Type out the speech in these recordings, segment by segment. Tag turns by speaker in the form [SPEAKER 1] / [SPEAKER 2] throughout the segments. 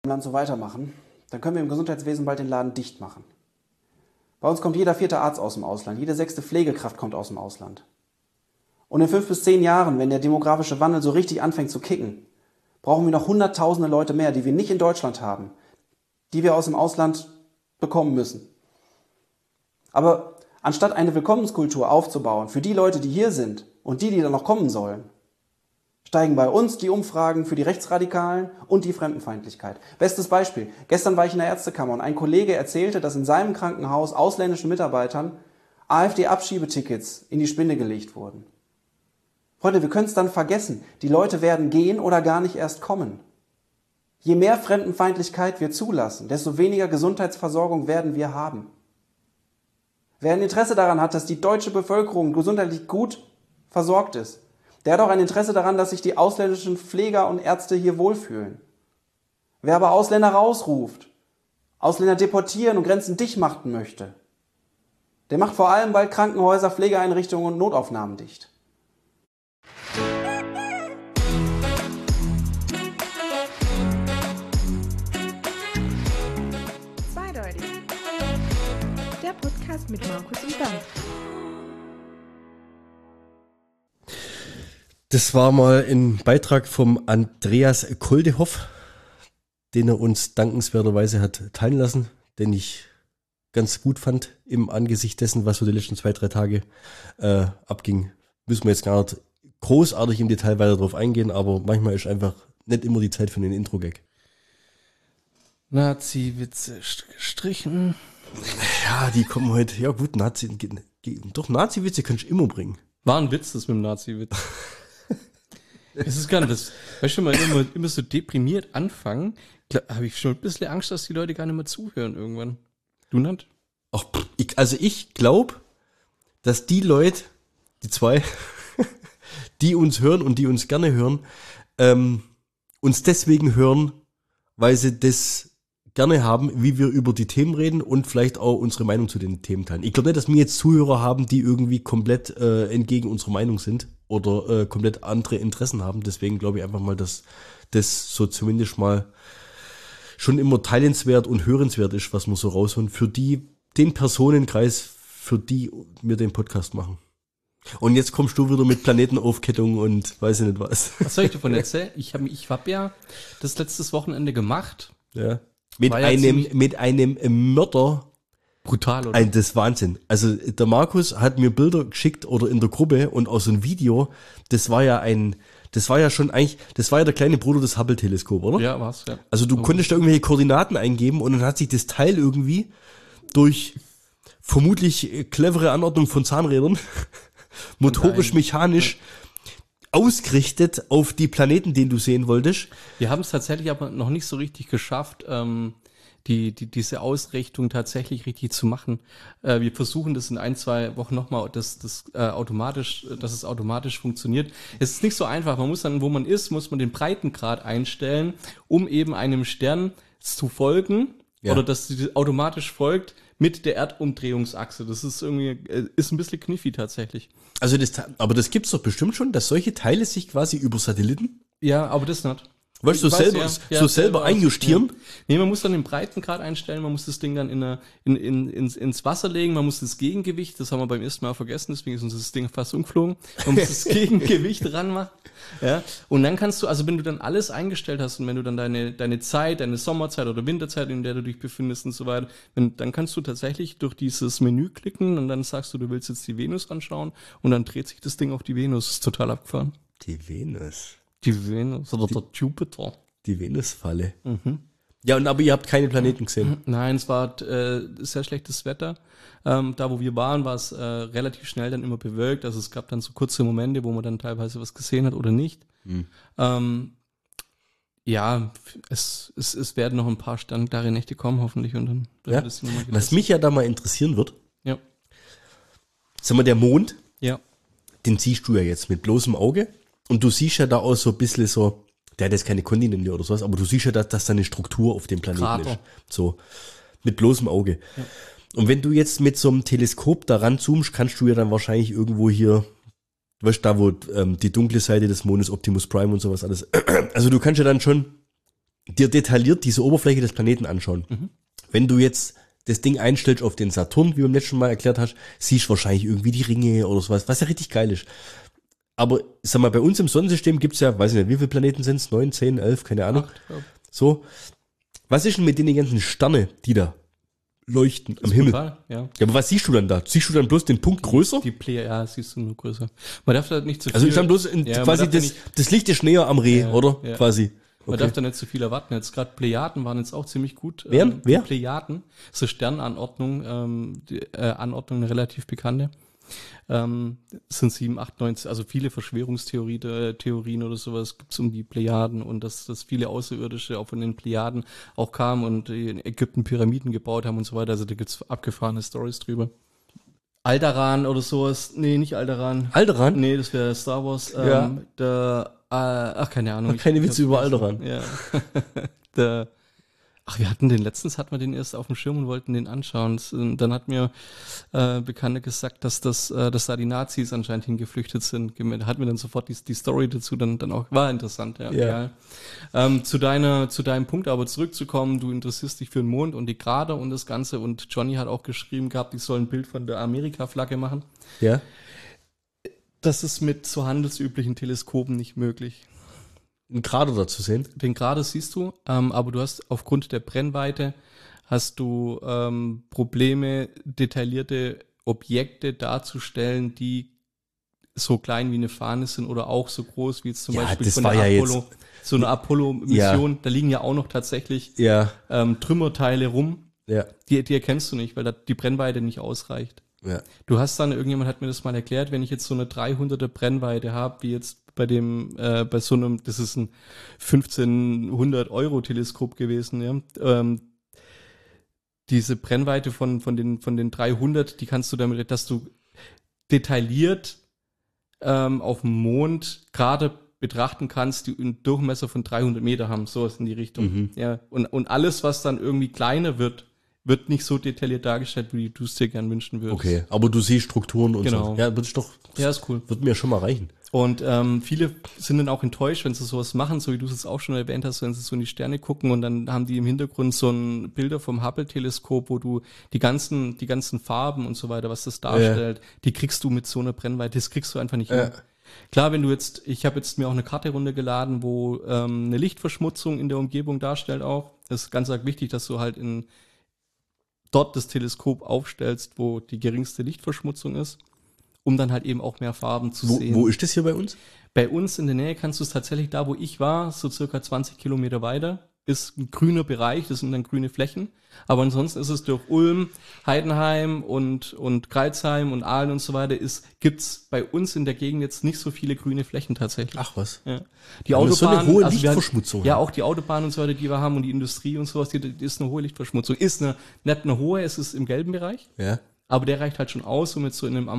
[SPEAKER 1] Land so weitermachen, dann können wir im Gesundheitswesen bald den Laden dicht machen. Bei uns kommt jeder 4. Arzt aus dem Ausland, jede 6. Pflegekraft kommt aus dem Ausland. Und in 5 bis 10 Jahren, wenn der demografische Wandel so richtig anfängt zu kicken, brauchen wir noch hunderttausende Leute mehr, die wir nicht in Deutschland haben, die wir aus dem Ausland bekommen müssen. Aber anstatt eine Willkommenskultur aufzubauen für die Leute, die hier sind und die dann noch kommen sollen, steigen bei uns die Umfragen für die Rechtsradikalen und die Fremdenfeindlichkeit. Bestes Beispiel. Gestern war ich in der Ärztekammer und ein Kollege erzählte, dass in seinem Krankenhaus ausländischen Mitarbeitern AfD-Abschiebetickets in die Spinde gelegt wurden. Freunde, wir können es dann vergessen. Die Leute werden gehen oder gar nicht erst kommen. Je mehr Fremdenfeindlichkeit wir zulassen, desto weniger Gesundheitsversorgung werden wir haben. Wer ein Interesse daran hat, dass die deutsche Bevölkerung gesundheitlich gut versorgt ist, der hat auch ein Interesse daran, dass sich die ausländischen Pfleger und Ärzte hier wohlfühlen. Wer aber Ausländer rausruft, Ausländer deportieren und Grenzen dicht machen möchte, der macht vor allem bald Krankenhäuser, Pflegeeinrichtungen und Notaufnahmen dicht.
[SPEAKER 2] Zweideutig. Der Podcast mit Markus und Bernd.
[SPEAKER 3] Das war mal ein Beitrag vom Andreas Koldehoff, den er uns dankenswerterweise hat teilen lassen, den ich ganz gut fand im Angesicht dessen, was so die letzten 2-3 Tage abging. Müssen wir jetzt gar nicht großartig im Detail weiter drauf eingehen, aber manchmal ist einfach nicht immer die Zeit für einen Intro-Gag.
[SPEAKER 4] Nazi-Witze gestrichen.
[SPEAKER 3] Ja, die kommen heute. Ja gut, Nazi-Witze kannst du immer bringen.
[SPEAKER 4] War ein Witz, das mit dem Nazi-Witz. Es ist gar nicht das. Weißt du, mal immer so deprimiert anfangen, habe ich schon ein bisschen Angst, dass die Leute gar nicht mehr zuhören irgendwann. Du nicht?
[SPEAKER 3] Ach, ich glaube, dass die Leute, die 2, die uns hören und die uns gerne hören, uns deswegen hören, weil sie das gerne haben, wie wir über die Themen reden und vielleicht auch unsere Meinung zu den Themen teilen. Ich glaube nicht, dass wir jetzt Zuhörer haben, die irgendwie komplett entgegen unserer Meinung sind oder komplett andere Interessen haben. Deswegen glaube ich einfach mal, dass das so zumindest mal schon immer teilenswert und hörenswert ist, was wir so rausholen für den Personenkreis, für die wir den Podcast machen. Und jetzt kommst du wieder mit Planetenaufkettung und weiß ich nicht was.
[SPEAKER 4] Was soll ich davon erzählen? Ich hab ja das letztes Wochenende gemacht.
[SPEAKER 3] Ja. Mit einem Mörder.
[SPEAKER 4] Brutal, oder?
[SPEAKER 3] Das ist Wahnsinn. Also der Markus hat mir Bilder geschickt oder in der Gruppe und auch so ein Video. Das war ja der kleine Bruder des Hubble-Teleskop, oder?
[SPEAKER 4] Ja, war's, ja.
[SPEAKER 3] Also du konntest da irgendwelche Koordinaten eingeben und dann hat sich das Teil irgendwie durch vermutlich clevere Anordnung von Zahnrädern motorisch-mechanisch ausgerichtet auf die Planeten, den du sehen wolltest.
[SPEAKER 4] Wir haben es tatsächlich aber noch nicht so richtig geschafft, diese Ausrichtung tatsächlich richtig zu machen. Wir versuchen das in 1-2 Wochen nochmal, dass es automatisch funktioniert. Es ist nicht so einfach. Man muss dann, wo man ist, muss man den Breitengrad einstellen, um eben einem Stern zu folgen, ja, oder dass sie automatisch folgt mit der Erdumdrehungsachse. Das ist irgendwie, ist ein bisschen knifflig tatsächlich.
[SPEAKER 3] Also aber das gibt's doch bestimmt schon, dass solche Teile sich quasi über Satelliten.
[SPEAKER 4] Ja, aber das nicht.
[SPEAKER 3] Weißt du, selber einjustieren?
[SPEAKER 4] Ja. Nee, man muss dann den Breitengrad einstellen, man muss das Ding dann ins Wasser legen, man muss das Gegengewicht, das haben wir beim ersten Mal vergessen, deswegen ist uns das Ding fast umgeflogen. Man muss das Gegengewicht ranmachen. Ja. Und dann kannst du, also wenn du dann alles eingestellt hast und wenn du dann deine Zeit, deine Sommerzeit oder Winterzeit, in der du dich befindest und so weiter, dann kannst du tatsächlich durch dieses Menü klicken und dann sagst du willst jetzt die Venus anschauen und dann dreht sich das Ding auf die Venus. Das ist total abgefahren.
[SPEAKER 3] Die Venus.
[SPEAKER 4] Die Venus oder der Jupiter.
[SPEAKER 3] Die Venusfalle.
[SPEAKER 4] Mhm.
[SPEAKER 3] Ja, aber ihr habt keine Planeten gesehen.
[SPEAKER 4] Nein, es war sehr schlechtes Wetter. Da, wo wir waren, war es relativ schnell dann immer bewölkt. Also es gab dann so kurze Momente, wo man dann teilweise was gesehen hat oder nicht.
[SPEAKER 3] Mhm.
[SPEAKER 4] Ja, es werden noch ein paar sternklare Nächte kommen, hoffentlich. Und dann
[SPEAKER 3] wird es nochmal was mich ja da mal interessieren wird.
[SPEAKER 4] Ja.
[SPEAKER 3] Sag mal, der Mond,
[SPEAKER 4] ja,
[SPEAKER 3] den siehst du ja jetzt mit bloßem Auge. Und du siehst ja da auch so ein bisschen so, der hat jetzt keine Kontinente oder sowas, aber du siehst ja, dass da eine Struktur auf dem Planeten
[SPEAKER 4] Krater
[SPEAKER 3] ist. So, mit bloßem Auge.
[SPEAKER 4] Ja.
[SPEAKER 3] Und wenn du jetzt mit so einem Teleskop da ranzoomst, kannst du ja dann wahrscheinlich irgendwo hier, weißt du, da wo die dunkle Seite des Mondes, Optimus Prime und sowas alles, also du kannst ja dann schon dir detailliert diese Oberfläche des Planeten anschauen. Wenn du jetzt das Ding einstellst auf den Saturn, wie du beim letzten Mal erklärt hast, siehst wahrscheinlich irgendwie die Ringe oder sowas, was ja richtig geil ist. Aber, sag mal, bei uns im Sonnensystem gibt's ja, weiß ich nicht, wie viele Planeten sind's? 9, 10, 11, keine Ahnung.
[SPEAKER 4] 8, glaub.
[SPEAKER 3] So. Was ist denn mit den ganzen Sterne, die da leuchten am Himmel?
[SPEAKER 4] Total, ja.
[SPEAKER 3] Ja, aber was siehst du dann da? Siehst du dann bloß den Punkt größer?
[SPEAKER 4] Die ja, siehst du nur größer. Man darf da nicht zu viel.
[SPEAKER 3] Also ist dann bloß
[SPEAKER 4] Ja, man
[SPEAKER 3] quasi
[SPEAKER 4] darf da
[SPEAKER 3] das Licht ist näher am Reh,
[SPEAKER 4] Ja,
[SPEAKER 3] oder?
[SPEAKER 4] ja.
[SPEAKER 3] Quasi.
[SPEAKER 4] Man
[SPEAKER 3] Okay.
[SPEAKER 4] darf da nicht zu viel erwarten. Jetzt gerade Plejaden waren jetzt auch ziemlich gut.
[SPEAKER 3] Wer?
[SPEAKER 4] Die Plejaden, so Sternanordnung, Anordnung eine relativ bekannte. Sind 7, 8, 9, also viele Verschwörungstheorien oder sowas gibt's um die Plejaden und dass viele Außerirdische auch von den Plejaden auch kamen und in Ägypten Pyramiden gebaut haben und so weiter. Also da gibt's abgefahrene Stories drüber. Alderan oder sowas. Nee, nicht Alderan.
[SPEAKER 3] Alderan?
[SPEAKER 4] Nee, das wäre Star Wars.
[SPEAKER 3] Ja.
[SPEAKER 4] Keine Ahnung.
[SPEAKER 3] Keine Witze
[SPEAKER 4] Ich
[SPEAKER 3] über
[SPEAKER 4] hab's
[SPEAKER 3] Alderan.
[SPEAKER 4] Ja. Letztens hatten wir den erst auf dem Schirm und wollten den anschauen. Dann hat mir Bekannter gesagt, dass da die Nazis anscheinend hingeflüchtet sind. Hat mir dann sofort die Story dazu dann auch, war interessant, ja.
[SPEAKER 3] Ja.
[SPEAKER 4] Egal. Zu deinem Punkt aber zurückzukommen, du interessierst dich für den Mond und die Krater und das Ganze und Johnny hat auch geschrieben gehabt, ich soll ein Bild von der Amerika-Flagge machen.
[SPEAKER 3] Ja.
[SPEAKER 4] Das ist mit so handelsüblichen Teleskopen nicht möglich.
[SPEAKER 3] Einen Krater da zu sehen.
[SPEAKER 4] Den Krater siehst du, aber du hast aufgrund der Brennweite hast du Probleme, detaillierte Objekte darzustellen, die so klein wie eine Fahne sind oder auch so groß wie jetzt zum
[SPEAKER 3] Ja,
[SPEAKER 4] Beispiel
[SPEAKER 3] das
[SPEAKER 4] von
[SPEAKER 3] war
[SPEAKER 4] der
[SPEAKER 3] ja
[SPEAKER 4] Apollo. So eine Apollo-Mission,
[SPEAKER 3] Ja.
[SPEAKER 4] da liegen ja auch noch tatsächlich
[SPEAKER 3] Ja.
[SPEAKER 4] Trümmerteile rum.
[SPEAKER 3] Ja.
[SPEAKER 4] Die erkennst du nicht, weil da die Brennweite nicht ausreicht.
[SPEAKER 3] Ja.
[SPEAKER 4] Du hast dann, irgendjemand hat mir das mal erklärt, wenn ich jetzt so eine 300er Brennweite habe, wie jetzt bei so einem, das ist ein 1500 Euro Teleskop gewesen, ja, diese Brennweite von den 300, die kannst du damit, dass du detailliert auf dem Mond gerade betrachten kannst, die einen Durchmesser von 300 Meter haben, sowas in die Richtung. Ja, und alles, was dann irgendwie kleiner wird nicht so detailliert dargestellt, wie du es dir gern wünschen würdest.
[SPEAKER 3] Okay, aber du siehst Strukturen und
[SPEAKER 4] Genau.
[SPEAKER 3] so. Ja,
[SPEAKER 4] Ist cool.
[SPEAKER 3] Wird mir schon mal reichen.
[SPEAKER 4] Und viele sind dann auch enttäuscht, wenn sie sowas machen, so wie du es jetzt auch schon erwähnt hast, wenn sie so in die Sterne gucken und dann haben die im Hintergrund so ein Bilder vom Hubble-Teleskop, wo du die ganzen Farben und so weiter, was das darstellt, die kriegst du mit so einer Brennweite, das kriegst du einfach nicht hin. Klar, ich habe jetzt mir auch eine Karte runtergeladen, wo eine Lichtverschmutzung in der Umgebung darstellt auch. Das ist ganz wichtig, dass du halt dort das Teleskop aufstellst, wo die geringste Lichtverschmutzung ist, um dann halt eben auch mehr Farben zu sehen.
[SPEAKER 3] Wo ist das hier bei uns?
[SPEAKER 4] Bei uns in der Nähe kannst du es tatsächlich da, wo ich war, so circa 20 Kilometer weiter, ist ein grüner Bereich, das sind dann grüne Flächen. Aber ansonsten ist es durch Ulm, Heidenheim und Kreilsheim und Aalen und so weiter, gibt's bei uns in der Gegend jetzt nicht so viele grüne Flächen tatsächlich.
[SPEAKER 3] Ach was.
[SPEAKER 4] Ja. Die
[SPEAKER 3] Weil wir so eine
[SPEAKER 4] Autobahn,
[SPEAKER 3] hohe
[SPEAKER 4] also
[SPEAKER 3] Lichtverschmutzung
[SPEAKER 4] ja,
[SPEAKER 3] haben.
[SPEAKER 4] auch die Autobahn und so weiter, die wir haben und die Industrie und sowas, die ist eine hohe Lichtverschmutzung. Ist nicht eine hohe, es ist im gelben Bereich,
[SPEAKER 3] Ja.
[SPEAKER 4] aber der reicht halt schon aus, um jetzt so in einem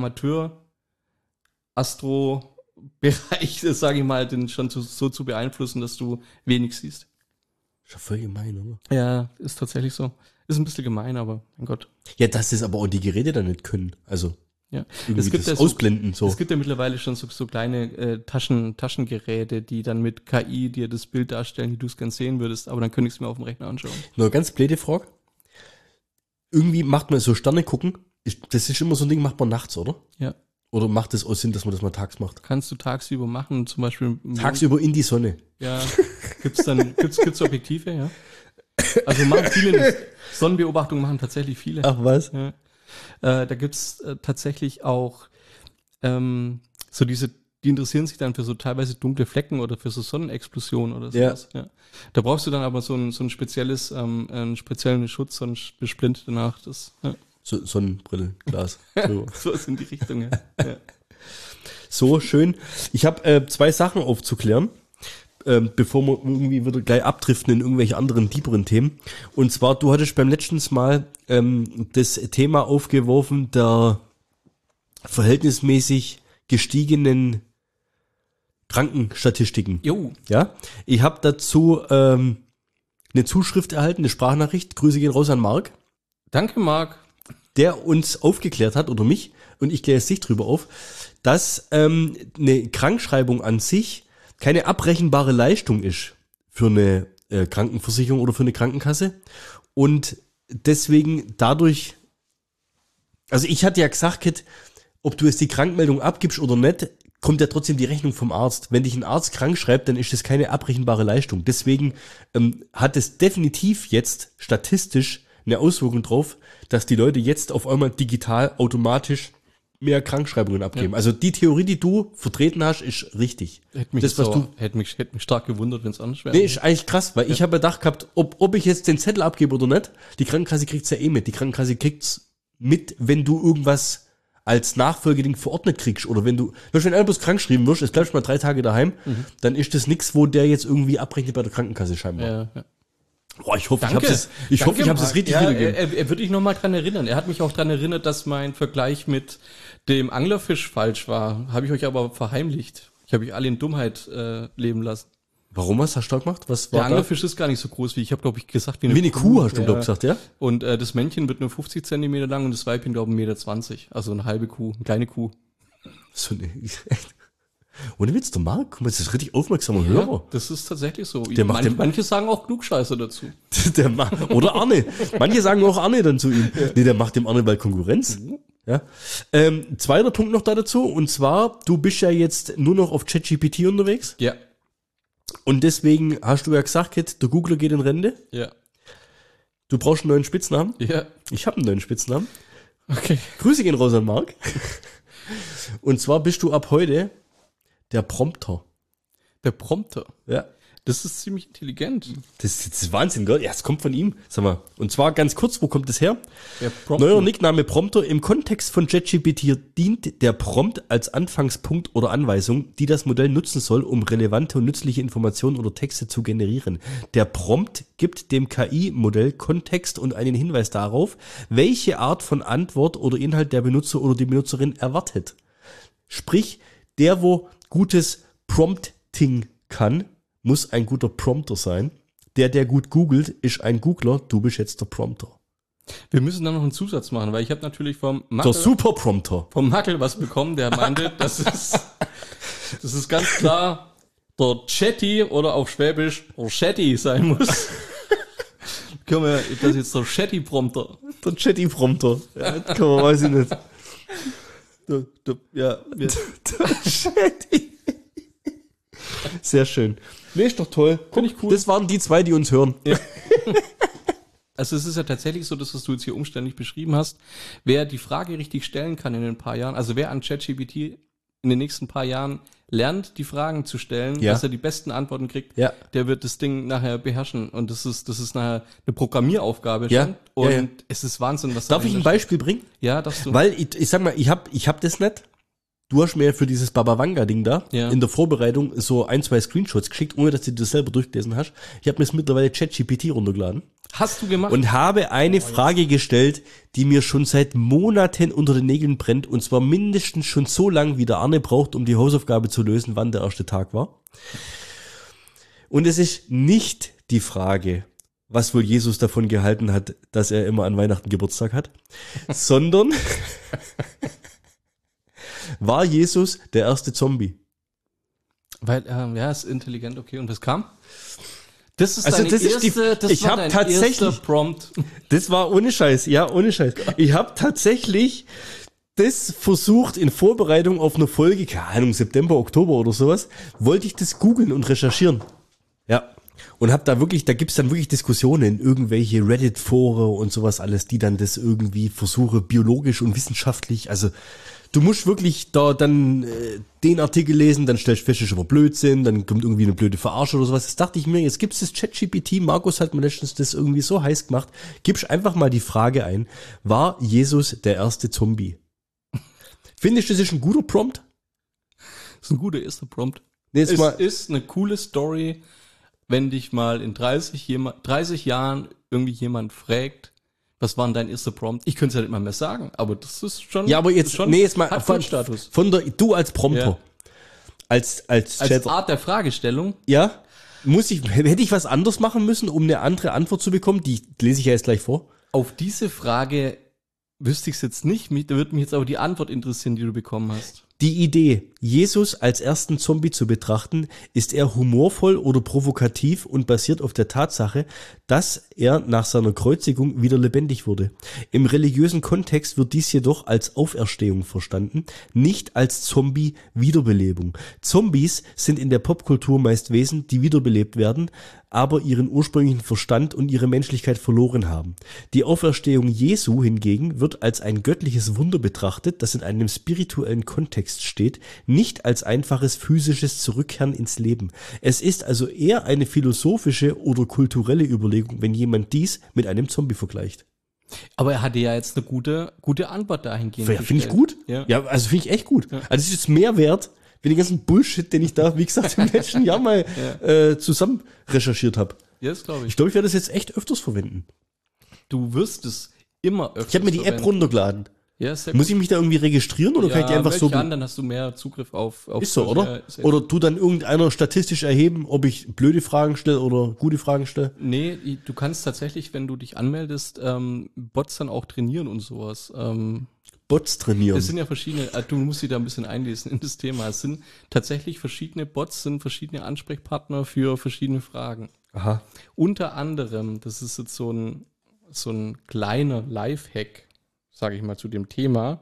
[SPEAKER 4] Amateur-Astro-Bereich, sage ich mal, den schon so zu beeinflussen, dass du wenig siehst.
[SPEAKER 3] Ist ja voll gemein, oder?
[SPEAKER 4] Ja, ist tatsächlich so. Ist ein bisschen gemein, aber mein Gott.
[SPEAKER 3] Ja, dass das aber auch die Geräte dann nicht können. Also
[SPEAKER 4] Ja.
[SPEAKER 3] irgendwie das
[SPEAKER 4] ja
[SPEAKER 3] Ausblenden so.
[SPEAKER 4] Es gibt ja mittlerweile schon so kleine Taschengeräte, die dann mit KI dir das Bild darstellen, wie du es gern sehen würdest, aber dann könnte ich es mir auf dem Rechner anschauen.
[SPEAKER 3] Nur ganz blöde Frage. Irgendwie macht man so Sterne gucken. Das ist immer so ein Ding, macht man nachts, oder?
[SPEAKER 4] Ja.
[SPEAKER 3] Oder macht es auch Sinn, dass man das mal tags macht?
[SPEAKER 4] Kannst du tagsüber machen, zum Beispiel.
[SPEAKER 3] Tagsüber in die Sonne.
[SPEAKER 4] Ja. Gibt's Objektive, ja. Also machen viele, Sonnenbeobachtungen machen tatsächlich viele.
[SPEAKER 3] Ach was?
[SPEAKER 4] Ja. Da gibt's tatsächlich auch so die interessieren sich dann für so teilweise dunkle Flecken oder für so Sonnenexplosionen oder sowas. Ja. Da brauchst du dann aber so ein spezielles, einen speziellen Schutz, sonst besplintet danach das. Ja.
[SPEAKER 3] So, Sonnenbrille, Glas. So.
[SPEAKER 4] So ist in die Richtung, ja. Ja.
[SPEAKER 3] So, schön. Ich habe 2 Sachen aufzuklären, bevor wir irgendwie wieder gleich abdriften in irgendwelche anderen, tieferen Themen. Und zwar, du hattest beim letzten Mal das Thema aufgeworfen der verhältnismäßig gestiegenen Krankenstatistiken.
[SPEAKER 4] Jo.
[SPEAKER 3] Ja, ich habe dazu eine Zuschrift erhalten, eine Sprachnachricht. Grüße gehen raus an Marc,
[SPEAKER 4] Danke, Marc.
[SPEAKER 3] der uns aufgeklärt hat, oder mich, und ich kläre jetzt dich drüber auf, dass eine Krankschreibung an sich keine abrechenbare Leistung ist für eine Krankenversicherung oder für eine Krankenkasse. Und deswegen dadurch, also ich hatte ja gesagt, Kit, ob du jetzt die Krankmeldung abgibst oder nicht, kommt ja trotzdem die Rechnung vom Arzt. Wenn dich ein Arzt krank schreibt, dann ist das keine abrechenbare Leistung. Deswegen hat es definitiv jetzt statistisch eine Auswirkung drauf, dass die Leute jetzt auf einmal digital automatisch mehr Krankschreibungen abgeben.
[SPEAKER 4] Ja.
[SPEAKER 3] Also die Theorie, die du vertreten hast, ist richtig.
[SPEAKER 4] Hätte mich stark gewundert, wenn es anders wäre.
[SPEAKER 3] Nee, ist eigentlich krass, weil ich habe gedacht gehabt, ob ich jetzt den Zettel abgebe oder nicht, die Krankenkasse kriegt's ja eh mit. Die Krankenkasse kriegt's mit, wenn du irgendwas als Nachfolgeding verordnet kriegst. Oder wenn einer bloß krank geschrieben wirst, jetzt bleibst du mal 3 Tage daheim, dann ist das nix, wo der jetzt irgendwie abrechnet bei der Krankenkasse scheinbar.
[SPEAKER 4] Ja.
[SPEAKER 3] Boah, ich hoffe,
[SPEAKER 4] Danke.
[SPEAKER 3] ich habe es richtig wiedergegeben.
[SPEAKER 4] Er würde dich nochmal dran erinnern. Er hat mich auch dran erinnert, dass mein Vergleich mit dem Anglerfisch falsch war. Habe ich euch aber verheimlicht. Ich habe euch alle in Dummheit leben lassen.
[SPEAKER 3] Warum hast du stark gemacht? Was
[SPEAKER 4] Der
[SPEAKER 3] war
[SPEAKER 4] Anglerfisch ist gar nicht so groß, wie ich habe, glaube ich, gesagt.
[SPEAKER 3] Wie eine Kuh, hast du, glaube ich, gesagt, ja?
[SPEAKER 4] Und das Männchen wird nur 50 Zentimeter lang und das Weibchen, glaube ich, 1,20 Meter. Also eine halbe Kuh, eine kleine Kuh.
[SPEAKER 3] So eine, ohne Witz, der Marc, guck mal, das ist richtig aufmerksamer Hörer.
[SPEAKER 4] Ja, das ist tatsächlich so.
[SPEAKER 3] Der macht
[SPEAKER 4] Manche sagen auch Klugscheiße dazu.
[SPEAKER 3] Oder Arne. Manche sagen auch Arne dann zu ihm. Nee, der macht dem Arne bei Konkurrenz. Ja. Zweiter Punkt noch dazu, und zwar, du bist ja jetzt nur noch auf ChatGPT unterwegs.
[SPEAKER 4] Ja.
[SPEAKER 3] Und deswegen hast du ja gesagt, Kit, der Googler geht in Rente.
[SPEAKER 4] Ja.
[SPEAKER 3] Du brauchst einen neuen Spitznamen.
[SPEAKER 4] Ja.
[SPEAKER 3] Ich habe einen neuen Spitznamen.
[SPEAKER 4] Okay.
[SPEAKER 3] Grüße gehen raus an Marc. Und zwar bist du ab heute der Prompter.
[SPEAKER 4] Der Prompter.
[SPEAKER 3] Ja.
[SPEAKER 4] Das ist ziemlich intelligent.
[SPEAKER 3] Das ist Wahnsinn, gell? Ja, es kommt von ihm. Sag mal. Und zwar ganz kurz, wo kommt das her?
[SPEAKER 4] Der Prompter.
[SPEAKER 3] Neuer Nickname Prompter. Im Kontext von ChatGPT dient der Prompt als Anfangspunkt oder Anweisung, die das Modell nutzen soll, um relevante und nützliche Informationen oder Texte zu generieren. Der Prompt gibt dem KI-Modell Kontext und einen Hinweis darauf, welche Art von Antwort oder Inhalt der Benutzer oder die Benutzerin erwartet. Sprich, der, wo gutes Prompting kann, muss ein guter Prompter sein. Der gut googelt, ist ein Googler. Du bist jetzt der Prompter.
[SPEAKER 4] Wir müssen da noch einen Zusatz machen, weil ich habe natürlich vom
[SPEAKER 3] Der Super-Prompter.
[SPEAKER 4] Mackel was bekommen, der meinte, das ist ganz klar der Chatty oder auf Schwäbisch der Chatty sein muss. Das ist jetzt der Chatty-Prompter.
[SPEAKER 3] Der Chatty-Prompter. Ja, kann man, weiß ich nicht.
[SPEAKER 4] Der
[SPEAKER 3] Chatty. Sehr schön. Nee, ist doch toll.
[SPEAKER 4] Finde ich cool.
[SPEAKER 3] Das waren die 2, die uns hören.
[SPEAKER 4] Ja. Also es ist ja tatsächlich so, dass was du jetzt hier umständlich beschrieben hast. Wer die Frage richtig stellen kann in ein paar Jahren, also wer an ChatGPT in den nächsten paar Jahren lernt, die Fragen zu stellen,
[SPEAKER 3] Ja.
[SPEAKER 4] dass er die besten Antworten kriegt,
[SPEAKER 3] Ja.
[SPEAKER 4] der wird das Ding nachher beherrschen. Und das ist nachher eine Programmieraufgabe
[SPEAKER 3] Ja.
[SPEAKER 4] schon. Und
[SPEAKER 3] Ja.
[SPEAKER 4] es ist Wahnsinn, was
[SPEAKER 3] Darf ich ein Beispiel bringen?
[SPEAKER 4] Ja, darfst du.
[SPEAKER 3] Weil ich sag mal, ich hab das nicht. Du hast mir für dieses Babawanga-Ding da
[SPEAKER 4] Ja.
[SPEAKER 3] in der Vorbereitung so 1, 2 Screenshots geschickt, ohne dass du das selber durchgelesen hast. Ich habe mir jetzt mittlerweile ChatGPT runtergeladen
[SPEAKER 4] Hast du gemacht?
[SPEAKER 3] und habe eine Frage gestellt, die mir schon seit Monaten unter den Nägeln brennt, und zwar mindestens schon so lang, wie der Arne braucht, um die Hausaufgabe zu lösen, wann der erste Tag war. Und es ist nicht die Frage, was wohl Jesus davon gehalten hat, dass er immer an Weihnachten Geburtstag hat, sondern war Jesus der erste Zombie?
[SPEAKER 4] Weil, ja, ist intelligent, okay. Und was kam? Das ist
[SPEAKER 3] Also
[SPEAKER 4] deine
[SPEAKER 3] das ist
[SPEAKER 4] erste, das
[SPEAKER 3] ich
[SPEAKER 4] war
[SPEAKER 3] hab
[SPEAKER 4] dein
[SPEAKER 3] tatsächlich-
[SPEAKER 4] erster Prompt.
[SPEAKER 3] Das war ohne Scheiß, ja, ohne Scheiß. Ich habe tatsächlich das versucht in Vorbereitung auf eine Folge, keine Ahnung, September, Oktober oder sowas, wollte ich das googeln und recherchieren. Ja. Und hab da gibt's dann wirklich Diskussionen in irgendwelche Reddit-Foren und sowas alles, die dann das irgendwie versuche, biologisch und wissenschaftlich, also du musst wirklich da dann den Artikel lesen, dann stellst du fest, das ist aber Blödsinn, dann kommt irgendwie eine blöde Verarsche oder sowas. Das dachte ich mir, jetzt gibt's das ChatGPT, Markus hat mir letztens das irgendwie so heiß gemacht, gibst einfach mal die Frage ein, war Jesus der erste Zombie? Findest du, das ist ein guter Prompt?
[SPEAKER 4] Das ist ein guter erster Prompt.
[SPEAKER 3] Nee,
[SPEAKER 4] Es ist eine coole Story, wenn dich mal in 30 Jahren irgendwie jemand fragt, was war denn dein erster Prompt? Ich könnte es ja nicht mal mehr sagen, aber das ist schon.
[SPEAKER 3] Ja, aber
[SPEAKER 4] das
[SPEAKER 3] jetzt,
[SPEAKER 4] ist schon,
[SPEAKER 3] nee, jetzt mal
[SPEAKER 4] hat Kultstatus.
[SPEAKER 3] du als Prompter,
[SPEAKER 4] Ja.
[SPEAKER 3] als
[SPEAKER 4] Als
[SPEAKER 3] Chatter,
[SPEAKER 4] Art der Fragestellung.
[SPEAKER 3] ja, hätte ich was anderes machen müssen, um eine andere Antwort zu bekommen? Die lese ich ja jetzt gleich vor.
[SPEAKER 4] Auf diese Frage wüsste ich es jetzt nicht. Da würde mich jetzt aber die Antwort interessieren, die du bekommen hast.
[SPEAKER 3] Die Idee, Jesus als ersten Zombie zu betrachten, ist eher humorvoll oder provokativ und basiert auf der Tatsache, dass er nach seiner Kreuzigung wieder lebendig wurde. Im religiösen Kontext wird dies jedoch als Auferstehung verstanden, nicht als Zombie-Wiederbelebung. Zombies sind in der Popkultur meist Wesen, die wiederbelebt werden, aber ihren ursprünglichen Verstand und ihre Menschlichkeit verloren haben. Die Auferstehung Jesu hingegen wird als ein göttliches Wunder betrachtet, das in einem spirituellen Kontext steht, nicht als einfaches physisches Zurückkehren ins Leben. Es ist also eher eine philosophische oder kulturelle Überlegung, wenn jemand dies mit einem Zombie vergleicht.
[SPEAKER 4] Aber er hatte ja jetzt eine gute Antwort dahingehend.
[SPEAKER 3] Ja, finde ich gut.
[SPEAKER 4] Ja.
[SPEAKER 3] Also finde ich echt gut. Also es ist jetzt mehr wert, wenn den ganzen Bullshit, den ich da, wie gesagt, im letzten Jahr mal zusammen recherchiert habe.
[SPEAKER 4] Ja, das glaube ich.
[SPEAKER 3] Ich glaube, ich werde das jetzt echt öfters verwenden.
[SPEAKER 4] Du wirst es immer öfters
[SPEAKER 3] Ich habe mir die App runtergeladen.
[SPEAKER 4] Ja, sehr
[SPEAKER 3] Muss ich mich da irgendwie registrieren oder kann ich die einfach so...
[SPEAKER 4] an, dann hast du mehr Zugriff auf
[SPEAKER 3] Ist so, oder? Oder tu dann irgendeiner statistisch erheben, ob ich blöde Fragen stelle oder gute Fragen stelle?
[SPEAKER 4] Nee, du kannst tatsächlich, wenn du dich anmeldest, Bots dann auch trainieren und sowas.
[SPEAKER 3] Bots trainieren.
[SPEAKER 4] Es sind ja verschiedene, du musst dich da ein bisschen einlesen in das Thema. Es sind tatsächlich verschiedene Bots, sind verschiedene Ansprechpartner für verschiedene Fragen.
[SPEAKER 3] Aha.
[SPEAKER 4] Unter anderem, das ist jetzt so ein kleiner Lifehack, sage ich mal, zu dem Thema,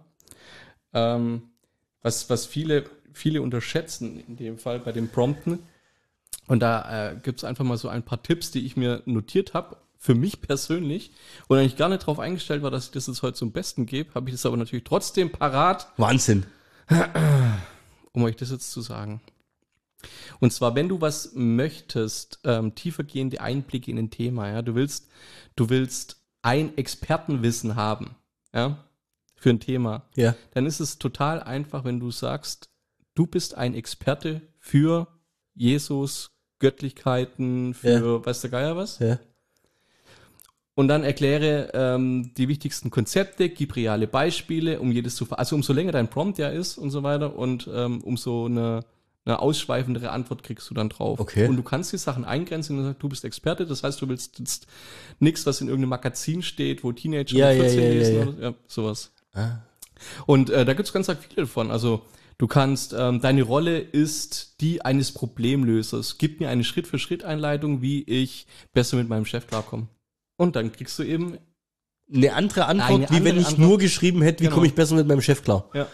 [SPEAKER 4] was viele unterschätzen in dem Fall bei den Prompten. Und da gibt es einfach mal so ein paar Tipps, die ich mir notiert habe, für mich persönlich, und eigentlich gar nicht darauf eingestellt war, dass ich das jetzt heute zum Besten gebe, habe ich das aber natürlich trotzdem parat,
[SPEAKER 3] Wahnsinn.
[SPEAKER 4] um euch das jetzt zu sagen. Und zwar, wenn du was möchtest, tiefergehende Einblicke in ein Thema, ja, du willst ein Expertenwissen haben, ja, für ein Thema,
[SPEAKER 3] Ja.
[SPEAKER 4] dann ist es total einfach, wenn du sagst, du bist ein Experte für Jesus, Göttlichkeiten, für weiß der Geier was.
[SPEAKER 3] Ja.
[SPEAKER 4] Und dann erkläre die wichtigsten Konzepte, gib reale Beispiele, um jedes zu also umso länger dein Prompt ja ist und so weiter und umso eine ausschweifendere Antwort kriegst du dann drauf.
[SPEAKER 3] Okay.
[SPEAKER 4] Und du kannst die Sachen eingrenzen und sagst, du bist Experte, das heißt, du willst jetzt nichts, was in irgendeinem Magazin steht, wo Teenager
[SPEAKER 3] Ja,
[SPEAKER 4] mit 14
[SPEAKER 3] ja,
[SPEAKER 4] lesen
[SPEAKER 3] ja.
[SPEAKER 4] oder ja, sowas.
[SPEAKER 3] Ah.
[SPEAKER 4] Und da gibt's ganz viele davon. Also du kannst, deine Rolle ist die eines Problemlösers. Gib mir eine Schritt-für-Schritt-Einleitung, wie ich besser mit meinem Chef klarkomme. Und dann kriegst du eben
[SPEAKER 3] Eine andere Antwort,
[SPEAKER 4] Eine
[SPEAKER 3] wie wenn
[SPEAKER 4] andere
[SPEAKER 3] ich
[SPEAKER 4] Antwort.
[SPEAKER 3] nur geschrieben hätte, wie
[SPEAKER 4] Genau.
[SPEAKER 3] komme ich besser mit meinem Chef klar.
[SPEAKER 4] ja.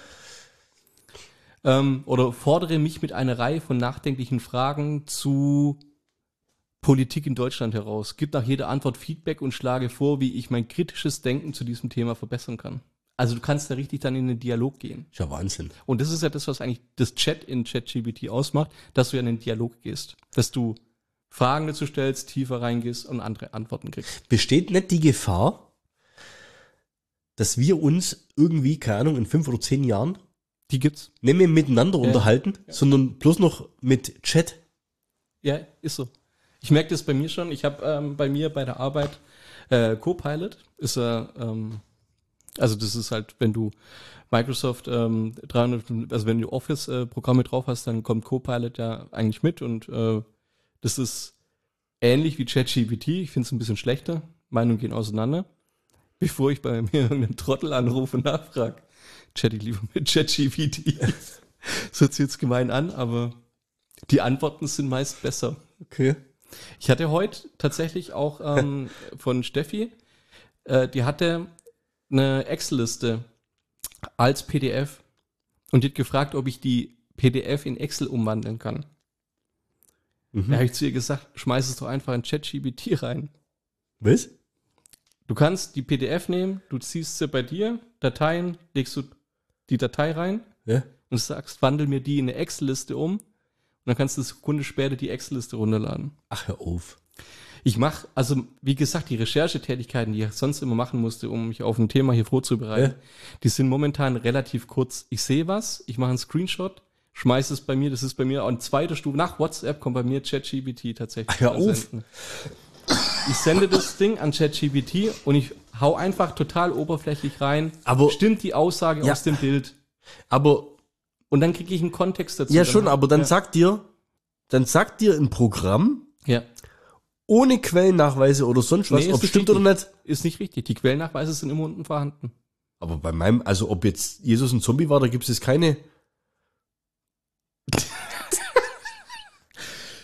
[SPEAKER 4] Oder fordere mich mit einer Reihe von nachdenklichen Fragen zu Politik in Deutschland heraus. Gib nach jeder Antwort Feedback und schlage vor, wie ich mein kritisches Denken zu diesem Thema verbessern kann. Also du kannst da richtig dann in den Dialog gehen.
[SPEAKER 3] Ist ja Wahnsinn.
[SPEAKER 4] Und das ist ja das, was eigentlich das Chat in ChatGPT ausmacht, dass du ja in den Dialog gehst. Dass du Fragen dazu stellst, tiefer reingehst und andere Antworten kriegst.
[SPEAKER 3] Besteht nicht die Gefahr, dass wir uns irgendwie, keine Ahnung, in 5 oder 10 Jahren
[SPEAKER 4] Die gibt's.
[SPEAKER 3] nicht mehr miteinander unterhalten, sondern bloß noch mit Chat?
[SPEAKER 4] Ja, ist so. Ich merke das bei mir schon. Ich habe bei mir bei der Arbeit Copilot. Ist also das ist halt, wenn du Microsoft 300, also wenn du Office-Programme drauf hast, dann kommt Copilot ja eigentlich mit und das ist ähnlich wie ChatGPT. Ich finde es ein bisschen schlechter. Meinungen gehen auseinander. Bevor ich bei mir irgendeinen Trottel anrufe und nachfrage, chatte ich lieber mit ChatGPT. Das hört sich jetzt gemein an, aber die Antworten sind meist besser.
[SPEAKER 3] Okay.
[SPEAKER 4] Ich hatte heute tatsächlich auch von Steffi, die hatte eine Excel-Liste als PDF und die hat gefragt, ob ich die PDF in Excel umwandeln kann. Da habe ich zu ihr gesagt, schmeiß es doch einfach in ChatGPT rein.
[SPEAKER 3] Was?
[SPEAKER 4] Du kannst die PDF nehmen, du ziehst sie bei dir, Dateien, legst du die Datei rein
[SPEAKER 3] Ja.
[SPEAKER 4] und sagst, wandel mir die in eine Excel-Liste um und dann kannst du eine Sekunde später die Excel-Liste runterladen.
[SPEAKER 3] Ach, hör auf.
[SPEAKER 4] Ich mache, also wie gesagt, die Recherchetätigkeiten, die ich sonst immer machen musste, um mich auf ein Thema hier vorzubereiten, die sind momentan relativ kurz. Ich sehe was, ich mache einen Screenshot, schmeiße es bei mir, das ist bei mir an zweiter Stufe, nach WhatsApp kommt bei mir ChatGPT tatsächlich.
[SPEAKER 3] Ach, hör auf.
[SPEAKER 4] Senden. Ich sende das Ding an ChatGPT und ich hau einfach total oberflächlich rein,
[SPEAKER 3] Aber-
[SPEAKER 4] stimmt die Aussage
[SPEAKER 3] Ja.
[SPEAKER 4] aus dem Bild
[SPEAKER 3] Aber,
[SPEAKER 4] und dann kriege ich einen Kontext dazu.
[SPEAKER 3] ja schon, aber dann
[SPEAKER 4] ja.
[SPEAKER 3] sagt dir ein Programm
[SPEAKER 4] Ja.
[SPEAKER 3] ohne Quellennachweise oder sonst was,
[SPEAKER 4] Nee, ist
[SPEAKER 3] ob
[SPEAKER 4] nicht
[SPEAKER 3] stimmt
[SPEAKER 4] richtig.
[SPEAKER 3] oder nicht.
[SPEAKER 4] Ist nicht richtig. Die Quellennachweise sind immer unten vorhanden.
[SPEAKER 3] Aber bei meinem, also ob jetzt Jesus ein Zombie war, da gibt es jetzt keine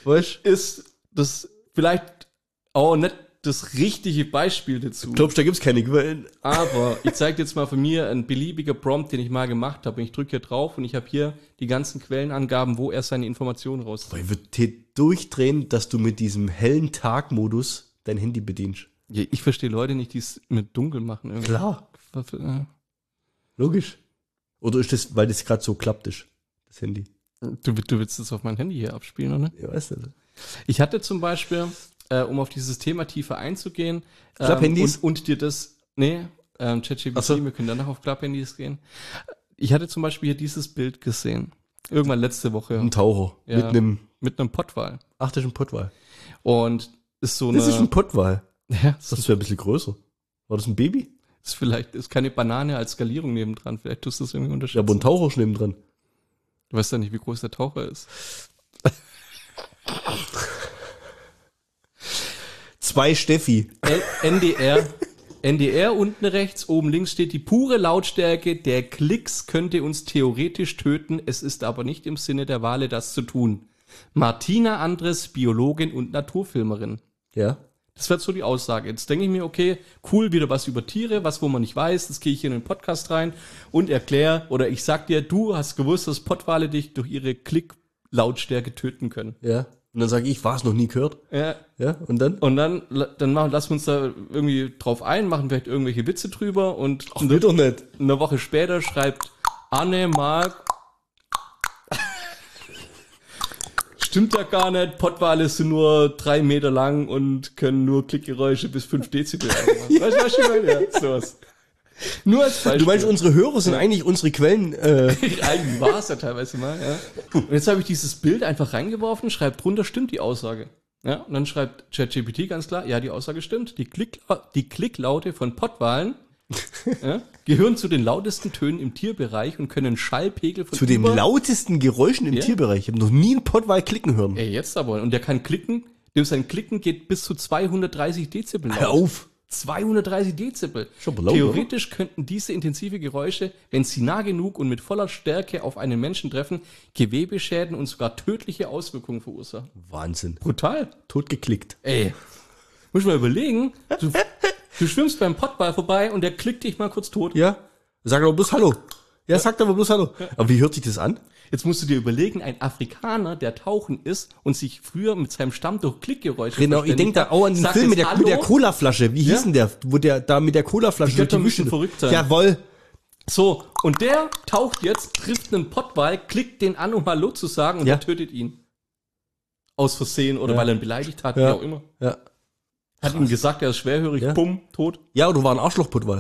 [SPEAKER 3] Weißt du?
[SPEAKER 4] ist das vielleicht auch nicht das richtige Beispiel dazu.
[SPEAKER 3] Glaubst du, da gibt's keine Quellen?
[SPEAKER 4] Aber ich zeige jetzt mal von mir ein beliebiger Prompt, den ich mal gemacht habe. Und ich drücke hier drauf und ich habe hier die ganzen Quellenangaben, wo er seine Informationen raus.
[SPEAKER 3] Weil ich würde durchdrehen, dass du mit diesem hellen Tagmodus dein Handy bedienst.
[SPEAKER 4] Ja, ich verstehe Leute nicht, die es mit dunkel machen. Irgendwie.
[SPEAKER 3] Klar. Logisch. Oder ist das, weil das gerade so klappt ist, das Handy?
[SPEAKER 4] Du willst es auf mein Handy hier abspielen, oder?
[SPEAKER 3] Ja, weißt du.
[SPEAKER 4] Ich hatte zum Beispiel, um auf dieses Thema tiefer einzugehen,
[SPEAKER 3] Klapphandys?
[SPEAKER 4] und dir das, ChatGPT,
[SPEAKER 3] Ach so.
[SPEAKER 4] wir können danach auf Klapphandys gehen. Ich hatte zum Beispiel hier dieses Bild gesehen. Irgendwann letzte Woche.
[SPEAKER 3] Ein Taucher.
[SPEAKER 4] Ja.
[SPEAKER 3] Mit einem
[SPEAKER 4] Pottwal.
[SPEAKER 3] Ach, das ist ein Pottwal.
[SPEAKER 4] Und ist so
[SPEAKER 3] Das ist ein Pottwal.
[SPEAKER 4] ja,
[SPEAKER 3] Das wäre ein bisschen größer. War das ein Baby?
[SPEAKER 4] ist keine Banane als Skalierung nebendran. Vielleicht tust du das irgendwie
[SPEAKER 3] Ja,
[SPEAKER 4] unterschätzen.
[SPEAKER 3] aber ein Taucher ist nebendran.
[SPEAKER 4] Du weißt ja nicht, wie groß der Taucher ist.
[SPEAKER 3] 2 Steffi.
[SPEAKER 4] NDR unten rechts, oben links steht die pure Lautstärke der Klicks könnte uns theoretisch töten. Es ist aber nicht im Sinne der Wale, das zu tun. Martina Andres, Biologin und Naturfilmerin.
[SPEAKER 3] Ja.
[SPEAKER 4] Das wird so die Aussage. Jetzt denke ich mir, okay, cool, wieder was über Tiere, was wo man nicht weiß. Das gehe ich hier in den Podcast rein und erkläre, oder ich sag dir, du hast gewusst, dass Pottwale dich durch ihre Klicklautstärke töten können.
[SPEAKER 3] Ja. Und dann sage ich, was, noch nie gehört?
[SPEAKER 4] Ja.
[SPEAKER 3] Ja, und dann?
[SPEAKER 4] Und dann lassen wir uns da irgendwie drauf ein, machen vielleicht irgendwelche Witze drüber und
[SPEAKER 3] Ach, will doch nicht.
[SPEAKER 4] eine Woche später schreibt Anne, Mark, stimmt ja gar nicht, Pottwale sind nur 3 Meter lang und können nur Klickgeräusche bis 5 Dezibel machen. Weißt du, was ich meine? Ja, sowas. Nur als Beispiel.
[SPEAKER 3] Du meinst, unsere Hörer sind eigentlich unsere Quellen,
[SPEAKER 4] Eigentlich war es ja teilweise mal, ja. Und jetzt habe ich dieses Bild einfach reingeworfen, schreibt drunter, stimmt die Aussage. Ja, und dann schreibt ChatGPT ganz klar, ja, die Aussage stimmt. Die Klicklaute von Pottwalen ja, gehören zu den lautesten Tönen im Tierbereich und können Schallpegel von
[SPEAKER 3] zu den lautesten Geräuschen im
[SPEAKER 4] Ja.
[SPEAKER 3] Tierbereich. Ich habe noch nie einen Pottwal klicken hören.
[SPEAKER 4] Ey, jetzt aber. Und der kann klicken, sein Klicken geht bis zu 230 Dezibel laut.
[SPEAKER 3] Hör auf.
[SPEAKER 4] 230 Dezibel.
[SPEAKER 3] Schon aber laut,
[SPEAKER 4] Theoretisch könnten diese intensive Geräusche, wenn sie nah genug und mit voller Stärke auf einen Menschen treffen, Gewebeschäden und sogar tödliche Auswirkungen verursachen.
[SPEAKER 3] Wahnsinn.
[SPEAKER 4] Brutal.
[SPEAKER 3] Tot geklickt.
[SPEAKER 4] Ey, muss ich mal überlegen, du schwimmst beim Pottwal vorbei und der klickt dich mal kurz tot.
[SPEAKER 3] Ja. Sag aber bloß Hallo. Ja, sagt aber bloß Hallo. Aber wie hört sich das an?
[SPEAKER 4] Jetzt musst du dir überlegen, ein Afrikaner, der tauchen ist und sich früher mit seinem Stamm durch Klickgeräusche
[SPEAKER 3] Genau, ich denke da auch an den
[SPEAKER 4] sagt
[SPEAKER 3] Film
[SPEAKER 4] jetzt
[SPEAKER 3] mit der Cola-Flasche. Wie
[SPEAKER 4] Ja.
[SPEAKER 3] hieß denn der? Wo der da mit der Cola-Flasche
[SPEAKER 4] Die Götter müssen verrückt sein.
[SPEAKER 3] Jawohl.
[SPEAKER 4] So, und der taucht jetzt, trifft einen Pottwal, klickt den an, um Hallo zu sagen und
[SPEAKER 3] Ja.
[SPEAKER 4] der tötet ihn. Aus Versehen oder
[SPEAKER 3] Ja.
[SPEAKER 4] weil er ihn beleidigt hat,
[SPEAKER 3] Ja.
[SPEAKER 4] wie auch immer.
[SPEAKER 3] Ja.
[SPEAKER 4] Hat ihm gesagt, er ist schwerhörig,
[SPEAKER 3] Ja.
[SPEAKER 4] bumm, tot.
[SPEAKER 3] Ja, oder war ein Arschloch-Pottwal.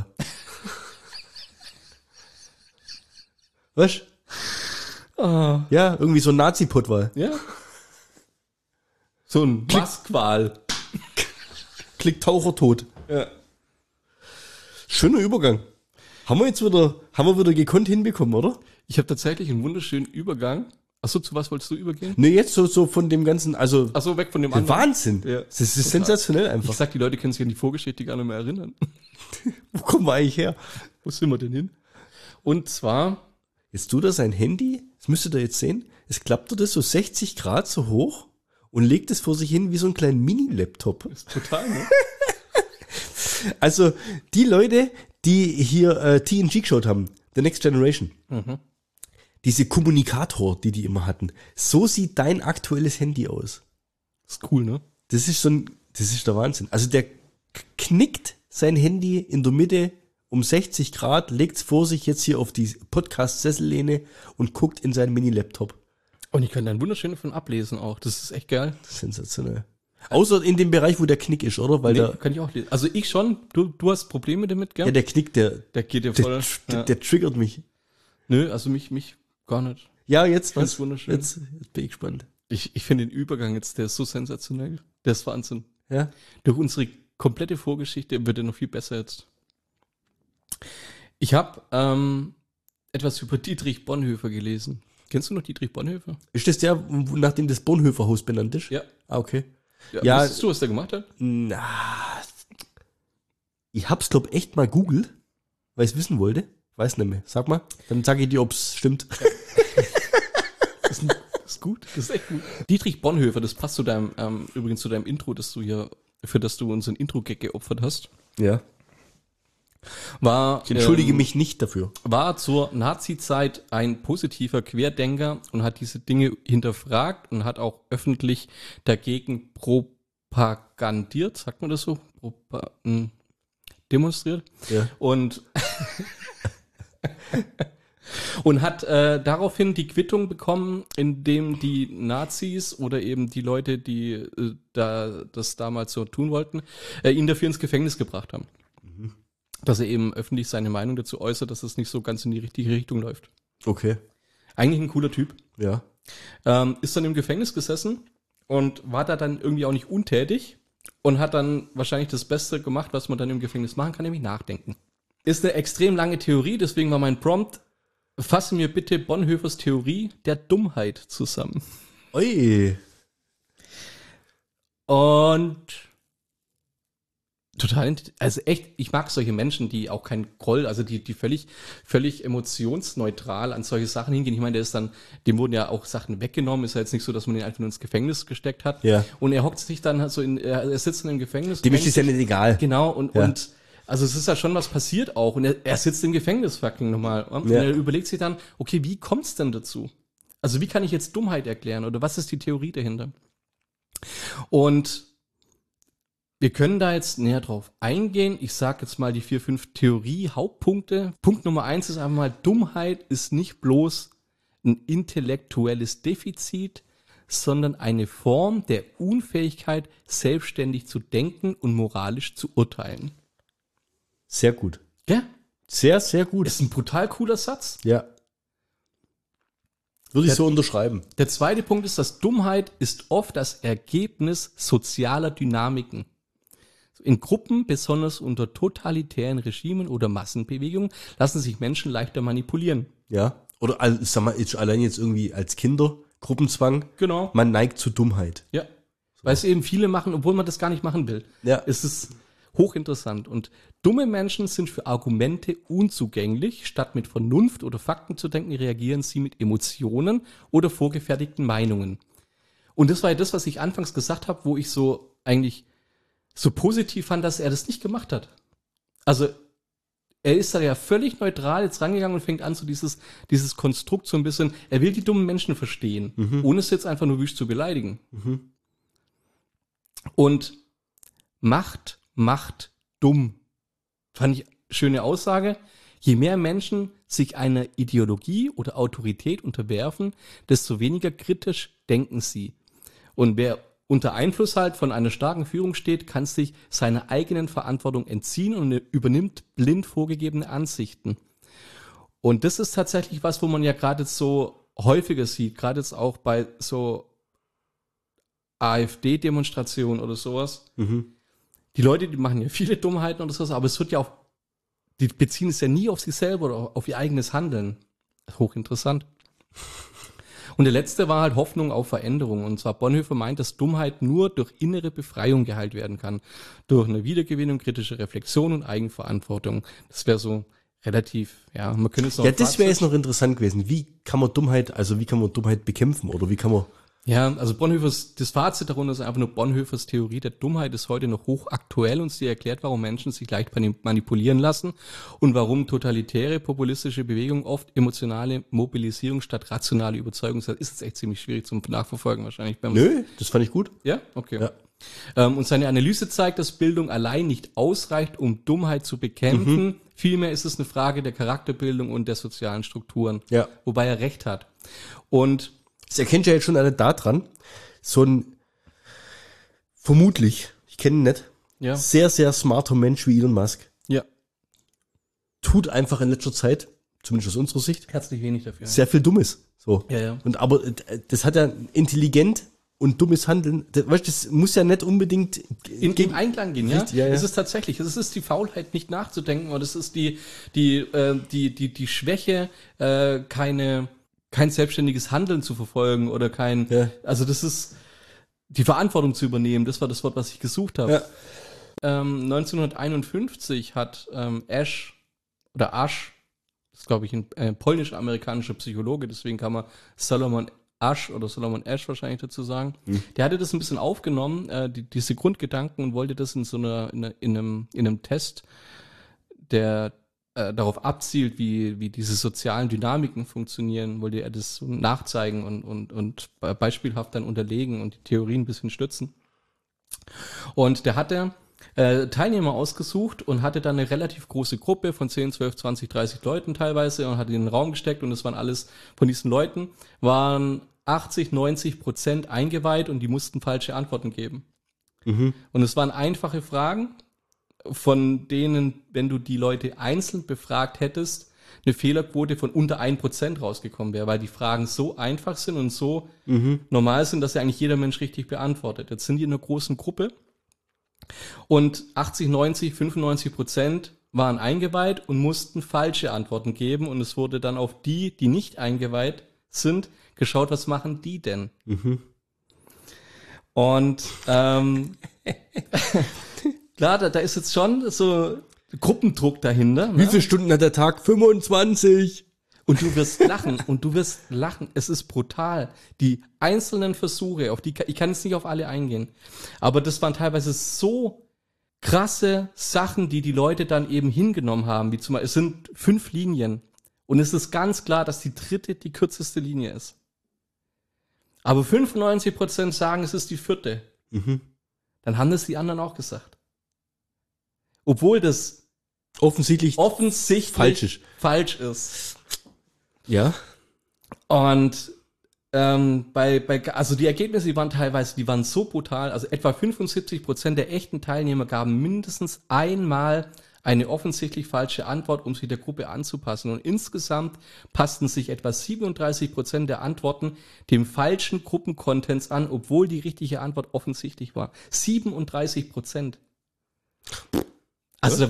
[SPEAKER 3] Was?
[SPEAKER 4] Ah,
[SPEAKER 3] Ja, irgendwie so ein Nazi-Pottwal.
[SPEAKER 4] ja. So ein Maskwal.
[SPEAKER 3] Klickt Taucher tot.
[SPEAKER 4] Ja.
[SPEAKER 3] Schöner Übergang. Haben wir wieder gekonnt hinbekommen, oder?
[SPEAKER 4] Ich habe tatsächlich einen wunderschönen Übergang. Achso, zu was wolltest du übergehen?
[SPEAKER 3] Ne, jetzt so von dem ganzen, also
[SPEAKER 4] Achso, weg von dem anderen.
[SPEAKER 3] Wahnsinn.
[SPEAKER 4] Ja.
[SPEAKER 3] Das ist sensationell einfach.
[SPEAKER 4] Ich sag, die Leute können sich an die Vorgeschichte gar nicht mehr erinnern.
[SPEAKER 3] Wo kommen wir eigentlich her?
[SPEAKER 4] Wo sind wir denn hin? Und zwar,
[SPEAKER 3] Jetzt tut er sein Handy, das müsstet ihr jetzt sehen, es klappt er das so 60 Grad so hoch und legt es vor sich hin wie so einen kleinen Mini-Laptop.
[SPEAKER 4] ist total, ne?
[SPEAKER 3] Also die Leute, die hier TNG geschaut haben, The Next Generation, diese Kommunikator, die immer hatten, so sieht dein aktuelles Handy aus.
[SPEAKER 4] Ist cool, ne?
[SPEAKER 3] Das ist der Wahnsinn. Also der knickt sein Handy in der Mitte um 60 Grad, legt's vor sich jetzt hier auf die Podcast-Sessellehne und guckt in seinen Mini-Laptop.
[SPEAKER 4] Und ich kann da ein wunderschönes von ablesen auch. Das ist echt geil.
[SPEAKER 3] Sensationell. Außer in dem Bereich, wo der Knick ist, oder? Weil
[SPEAKER 4] Nee, kann ich auch lesen. Also ich schon. Du hast Probleme damit, gell?
[SPEAKER 3] der Knick, der
[SPEAKER 4] geht dir voll. Ja.
[SPEAKER 3] der triggert mich.
[SPEAKER 4] Nö, also mich gar nicht.
[SPEAKER 3] Ja, jetzt
[SPEAKER 4] Find's
[SPEAKER 3] was?
[SPEAKER 4] wunderschön.
[SPEAKER 3] Jetzt bin ich gespannt.
[SPEAKER 4] Ich finde den Übergang jetzt, der ist so sensationell. Der ist Wahnsinn.
[SPEAKER 3] Ja.
[SPEAKER 4] Durch unsere komplette Vorgeschichte wird er noch viel besser jetzt. Ich habe etwas über Dietrich Bonhoeffer gelesen. Kennst du noch Dietrich Bonhoeffer?
[SPEAKER 3] Ist das der, nachdem das Bonhoeffer-Haus benannt ist?
[SPEAKER 4] Ja.
[SPEAKER 3] Ah, okay.
[SPEAKER 4] Ja.
[SPEAKER 3] Ja.
[SPEAKER 4] Wusstest du, was der gemacht hat?
[SPEAKER 3] Na, ich hab's, glaub, echt mal googelt, weil ich's wissen wollte. Weiß nicht mehr. Sag mal. Dann sag ich dir, ob's stimmt.
[SPEAKER 4] ist gut, das ist echt gut. Dietrich Bonhoeffer, das passt zu deinem, übrigens zu deinem Intro, für das du unseren Intro-Gag geopfert hast.
[SPEAKER 3] Ja.
[SPEAKER 4] War,
[SPEAKER 3] Ich entschuldige mich nicht dafür.
[SPEAKER 4] war zur Nazi-Zeit ein positiver Querdenker und hat diese Dinge hinterfragt und hat auch öffentlich dagegen propagandiert, sagt man das so? Demonstriert.
[SPEAKER 3] Ja.
[SPEAKER 4] Und und hat daraufhin die Quittung bekommen, indem die Nazis oder eben die Leute, die das damals so tun wollten, ihn dafür ins Gefängnis gebracht haben. Dass er eben öffentlich seine Meinung dazu äußert, dass es nicht so ganz in die richtige Richtung läuft.
[SPEAKER 3] Okay.
[SPEAKER 4] Eigentlich ein cooler Typ.
[SPEAKER 3] Ja.
[SPEAKER 4] Ist dann im Gefängnis gesessen und war da dann irgendwie auch nicht untätig und hat dann wahrscheinlich das Beste gemacht, was man dann im Gefängnis machen kann, nämlich nachdenken. Ist eine extrem lange Theorie, deswegen war mein Prompt: Fasse mir bitte Bonhoeffers Theorie der Dummheit zusammen.
[SPEAKER 3] Ui.
[SPEAKER 4] Und total, also echt, ich mag solche Menschen, die auch kein Groll, also die völlig emotionsneutral an solche Sachen hingehen. Ich meine, dem wurden ja auch Sachen weggenommen. Ist ja jetzt nicht so, dass man ihn einfach nur ins Gefängnis gesteckt hat.
[SPEAKER 3] Ja.
[SPEAKER 4] Und er hockt sich dann halt so er sitzt dann im Gefängnis.
[SPEAKER 3] Dem ist es ja nicht egal.
[SPEAKER 4] Genau, und also es ist ja schon was passiert auch. Und er sitzt im Gefängnis fucking nochmal. Und er überlegt sich dann, okay, wie kommt's denn dazu? Also wie kann ich jetzt Dummheit erklären? Oder was ist die Theorie dahinter? Und wir können da jetzt näher drauf eingehen. Ich sage jetzt mal die 4, 5 Theorie-Hauptpunkte. Punkt Nummer 1 ist einfach mal, Dummheit ist nicht bloß ein intellektuelles Defizit, sondern eine Form der Unfähigkeit, selbstständig zu denken und moralisch zu urteilen.
[SPEAKER 3] Sehr gut.
[SPEAKER 4] Ja,
[SPEAKER 3] Sehr, sehr gut.
[SPEAKER 4] ist ein brutal cooler Satz.
[SPEAKER 3] Ja. Würde ich so unterschreiben.
[SPEAKER 4] Der zweite Punkt ist, dass Dummheit ist oft das Ergebnis sozialer Dynamiken. In Gruppen, besonders unter totalitären Regimen oder Massenbewegungen, lassen sich Menschen leichter manipulieren.
[SPEAKER 3] Ja. Oder, sag mal, allein jetzt irgendwie als Kinder, Gruppenzwang.
[SPEAKER 4] Genau.
[SPEAKER 3] Man neigt zu Dummheit.
[SPEAKER 4] Ja. Weil es eben viele machen, obwohl man das gar nicht machen will.
[SPEAKER 3] Ja.
[SPEAKER 4] Es ist hochinteressant. Und dumme Menschen sind für Argumente unzugänglich. Statt mit Vernunft oder Fakten zu denken, reagieren sie mit Emotionen oder vorgefertigten Meinungen. Und das war ja das, was ich anfangs gesagt habe, wo ich so eigentlich so positiv fand, dass er das nicht gemacht hat. Also er ist da ja völlig neutral jetzt rangegangen und fängt an, so dieses Konstrukt so ein bisschen, er will die dummen Menschen verstehen, ohne es jetzt einfach nur wüst zu beleidigen. Und Macht macht dumm. Fand ich schöne Aussage. Je mehr Menschen sich einer Ideologie oder Autorität unterwerfen, desto weniger kritisch denken sie. Und wer unter Einfluss halt von einer starken Führung steht, kann sich seiner eigenen Verantwortung entziehen und übernimmt blind vorgegebene Ansichten. Und das ist tatsächlich was, wo man ja gerade jetzt so häufiger sieht, gerade jetzt auch bei so AfD-Demonstrationen oder sowas. Die Leute, die machen ja viele Dummheiten oder sowas, aber es wird ja auch, die beziehen es ja nie auf sich selber oder auf ihr eigenes Handeln. Hochinteressant. Und der letzte war halt Hoffnung auf Veränderung. Und zwar Bonhoeffer meint, dass Dummheit nur durch innere Befreiung geheilt werden kann. Durch eine Wiedergewinnung, kritische Reflexion und Eigenverantwortung. Das wäre so relativ, ja, man könnte es noch.
[SPEAKER 3] Ja, das wäre jetzt noch interessant gewesen. Wie kann man Dummheit bekämpfen? Oder wie kann man.
[SPEAKER 4] Ja, also das Fazit darunter ist einfach nur, Bonhoeffers Theorie der Dummheit ist heute noch hochaktuell und sie erklärt, warum Menschen sich leicht manipulieren lassen und warum totalitäre, populistische Bewegungen oft emotionale Mobilisierung statt rationale Überzeugung sind. Ist jetzt echt ziemlich schwierig zum Nachverfolgen wahrscheinlich.
[SPEAKER 3] Nö, das fand ich gut.
[SPEAKER 4] Ja? Okay.
[SPEAKER 3] Ja.
[SPEAKER 4] Und seine Analyse zeigt, dass Bildung allein nicht ausreicht, um Dummheit zu bekämpfen. Vielmehr ist es eine Frage der Charakterbildung und der sozialen Strukturen.
[SPEAKER 3] Ja.
[SPEAKER 4] Wobei er recht hat. Und
[SPEAKER 3] Das erkennt ja jetzt schon alle da dran. So ein, vermutlich, ich kenne ihn nicht, sehr, sehr smarter Mensch wie Elon Musk.
[SPEAKER 4] Ja.
[SPEAKER 3] Tut einfach in letzter Zeit, zumindest aus unserer Sicht,
[SPEAKER 4] Herzlich wenig dafür.
[SPEAKER 3] sehr viel Dummes. So.
[SPEAKER 4] Ja.
[SPEAKER 3] Und aber das hat ja intelligent und dummes Handeln, das muss ja nicht unbedingt
[SPEAKER 4] Im Einklang gehen, ja?
[SPEAKER 3] Richtig, ja.
[SPEAKER 4] Es ist tatsächlich, es ist die Faulheit, nicht nachzudenken, und es ist die Schwäche, kein selbstständiges Handeln zu verfolgen oder also das ist die Verantwortung zu übernehmen. Das war das Wort, was ich gesucht habe.
[SPEAKER 3] Ja.
[SPEAKER 4] 1951 hat Asch, das ist glaube ich ein polnisch-amerikanischer Psychologe, deswegen kann man Solomon Asch oder Solomon Asch wahrscheinlich dazu sagen. Der hatte das ein bisschen aufgenommen, diese Grundgedanken, und wollte das in einem Test, der darauf abzielt, wie diese sozialen Dynamiken funktionieren, wollte er das so nachzeigen und beispielhaft dann unterlegen und die Theorien ein bisschen stützen. Und der hatte Teilnehmer ausgesucht und hatte dann eine relativ große Gruppe von 10, 12, 20, 30 Leuten teilweise und hat die in den Raum gesteckt, und es waren alles, von diesen Leuten waren 80-90% eingeweiht und die mussten falsche Antworten geben. Und es waren einfache Fragen, von denen, wenn du die Leute einzeln befragt hättest, eine Fehlerquote von unter 1% rausgekommen wäre, weil die Fragen so einfach sind und so normal sind, dass ja eigentlich jeder Mensch richtig beantwortet. Jetzt sind die in einer großen Gruppe und 80, 90, 95% waren eingeweiht und mussten falsche Antworten geben, und es wurde dann auf die nicht eingeweiht sind, geschaut, was machen die denn? Und klar, da ist jetzt schon so Gruppendruck dahinter.
[SPEAKER 3] Wie viele Stunden hat der Tag? 25.
[SPEAKER 4] Und du wirst lachen. Es ist brutal. Die einzelnen Versuche, ich kann jetzt nicht auf alle eingehen, aber das waren teilweise so krasse Sachen, die Leute dann eben hingenommen haben, wie zum Beispiel, es sind 5 Linien und es ist ganz klar, dass die dritte die kürzeste Linie ist. Aber 95% sagen, es ist die 4. Dann haben das die anderen auch gesagt. Obwohl das offensichtlich falsch ist.
[SPEAKER 3] Ja.
[SPEAKER 4] Und also die Ergebnisse, die waren so brutal, also etwa 75% der echten Teilnehmer gaben mindestens einmal eine offensichtlich falsche Antwort, um sich der Gruppe anzupassen. Und insgesamt passten sich etwa 37% der Antworten dem falschen Gruppencontents an, obwohl die richtige Antwort offensichtlich war. 37%. Also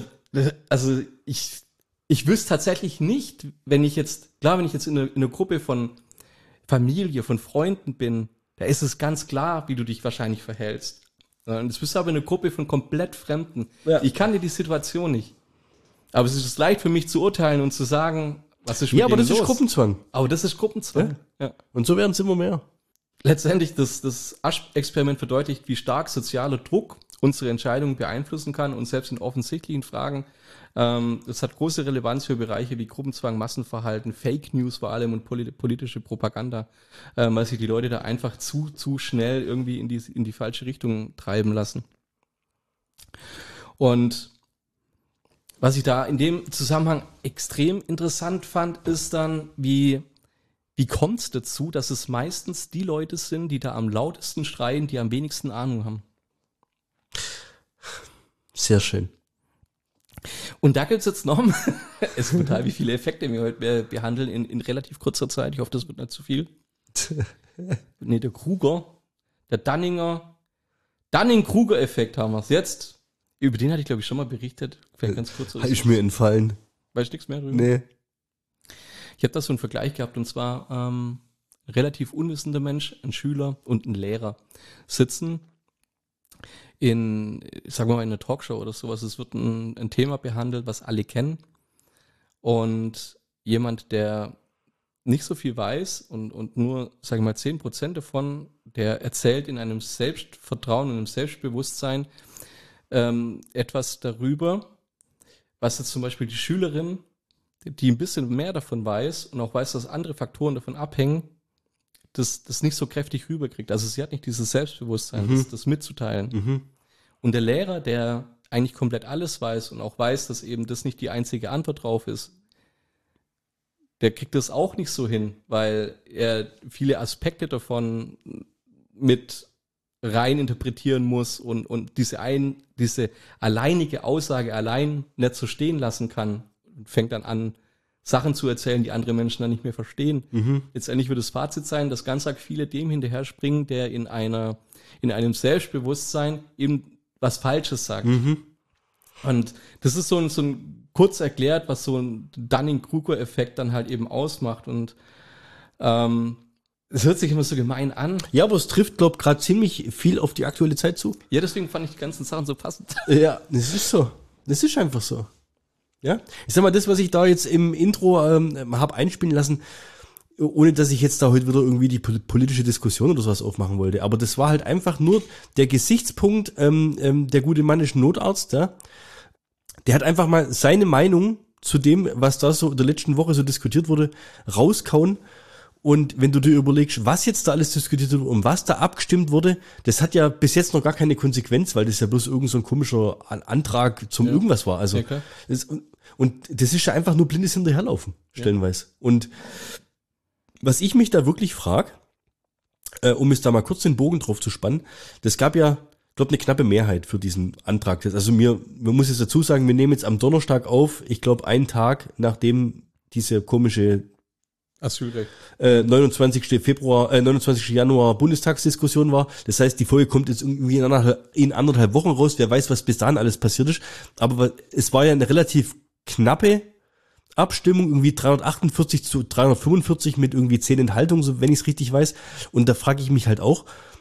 [SPEAKER 4] ich wüsste tatsächlich nicht, wenn ich jetzt in einer Gruppe von Familie, von Freunden bin, da ist es ganz klar, wie du dich wahrscheinlich verhältst. Und das bist aber eine Gruppe von komplett Fremden. Ja. Ich kannte die Situation nicht. Aber es ist leicht für mich zu urteilen und zu sagen, was ist mit denen los? Ja, aber das ist Gruppenzwang. Aber das ist Gruppenzwang.
[SPEAKER 3] Ja. Und so werden es immer mehr.
[SPEAKER 4] Letztendlich, das Asch-Experiment verdeutlicht, wie stark sozialer Druck unsere Entscheidungen beeinflussen kann, und selbst in offensichtlichen Fragen. Das hat große Relevanz für Bereiche wie Gruppenzwang, Massenverhalten, Fake News vor allem und politische Propaganda, weil sich die Leute da einfach zu schnell irgendwie in die falsche Richtung treiben lassen. Und was ich da in dem Zusammenhang extrem interessant fand, ist dann, wie kommt es dazu, dass es meistens die Leute sind, die da am lautesten schreien, die am wenigsten Ahnung haben.
[SPEAKER 3] Sehr schön.
[SPEAKER 4] Und da gibt es jetzt noch, es ist brutal, wie viele Effekte wir heute behandeln in relativ kurzer Zeit. Ich hoffe, das wird nicht zu viel. Nee, der Dunning-Kruger-Effekt haben wir es jetzt. Über den hatte ich, glaube ich, schon mal berichtet. Ganz kurz.
[SPEAKER 3] Ist mir entfallen.
[SPEAKER 4] Weißt du nichts mehr drüber?
[SPEAKER 3] Nee.
[SPEAKER 4] Ich habe da so einen Vergleich gehabt, und zwar ein relativ unwissender Mensch, ein Schüler und ein Lehrer sitzen sagen wir mal, in einer Talkshow oder sowas. Es wird ein Thema behandelt, was alle kennen. Und jemand, der nicht so viel weiß und nur, sagen wir mal, 10% davon, der erzählt in einem Selbstvertrauen, in einem Selbstbewusstsein etwas darüber, was jetzt zum Beispiel die Schülerin, die ein bisschen mehr davon weiß und auch weiß, dass andere Faktoren davon abhängen, das nicht so kräftig rüberkriegt. Also sie hat nicht dieses Selbstbewusstsein, das mitzuteilen. Und der Lehrer, der eigentlich komplett alles weiß und auch weiß, dass eben das nicht die einzige Antwort drauf ist, der kriegt das auch nicht so hin, weil er viele Aspekte davon mit rein interpretieren muss und diese alleinige Aussage allein nicht so stehen lassen kann und fängt dann an, Sachen zu erzählen, die andere Menschen dann nicht mehr verstehen. Letztendlich wird das Fazit sein, dass ganz arg viele dem hinterher springen, der in einem Selbstbewusstsein eben was Falsches sagt. Und das ist so ein kurz erklärt, was so ein Dunning-Kruger-Effekt dann halt eben ausmacht. Und es hört sich immer so gemein an.
[SPEAKER 3] Ja, aber es trifft, glaube ich, gerade ziemlich viel auf die aktuelle Zeit zu.
[SPEAKER 4] Ja, deswegen fand ich die ganzen Sachen so passend.
[SPEAKER 3] Ja, das ist so. Das ist einfach so. Ja, ich sag mal, das, was ich da jetzt im Intro hab einspielen lassen, ohne dass ich jetzt da heute wieder irgendwie die politische Diskussion oder sowas aufmachen wollte, aber das war halt einfach nur der Gesichtspunkt, der gute Mann ist ein Notarzt, ja. Der hat einfach mal seine Meinung zu dem, was da so in der letzten Woche so diskutiert wurde, rauskauen. Und wenn du dir überlegst, was jetzt da alles diskutiert wurde und was da abgestimmt wurde, das hat ja bis jetzt noch gar keine Konsequenz, weil das ja bloß irgend so ein komischer Antrag zum irgendwas war. Also
[SPEAKER 4] Ja,
[SPEAKER 3] und das ist ja einfach nur blindes Hinterherlaufen, stellenweise. Und was ich mich da wirklich frage, um jetzt da mal kurz den Bogen drauf zu spannen, das gab ja, ich glaube, eine knappe Mehrheit für diesen Antrag. Also man muss jetzt dazu sagen, wir nehmen jetzt am Donnerstag auf, ich glaube, einen Tag, nachdem diese komische
[SPEAKER 4] Asylrecht.
[SPEAKER 3] 29. Januar Bundestagsdiskussion war. Das heißt, die Folge kommt jetzt irgendwie in anderthalb Wochen raus. Wer weiß, was bis dahin alles passiert ist. Aber es war ja eine relativ knappe Abstimmung, irgendwie 348 zu 345 mit irgendwie 10 Enthaltungen, so wenn ich es richtig weiß. Und da frage ich mich halt auch,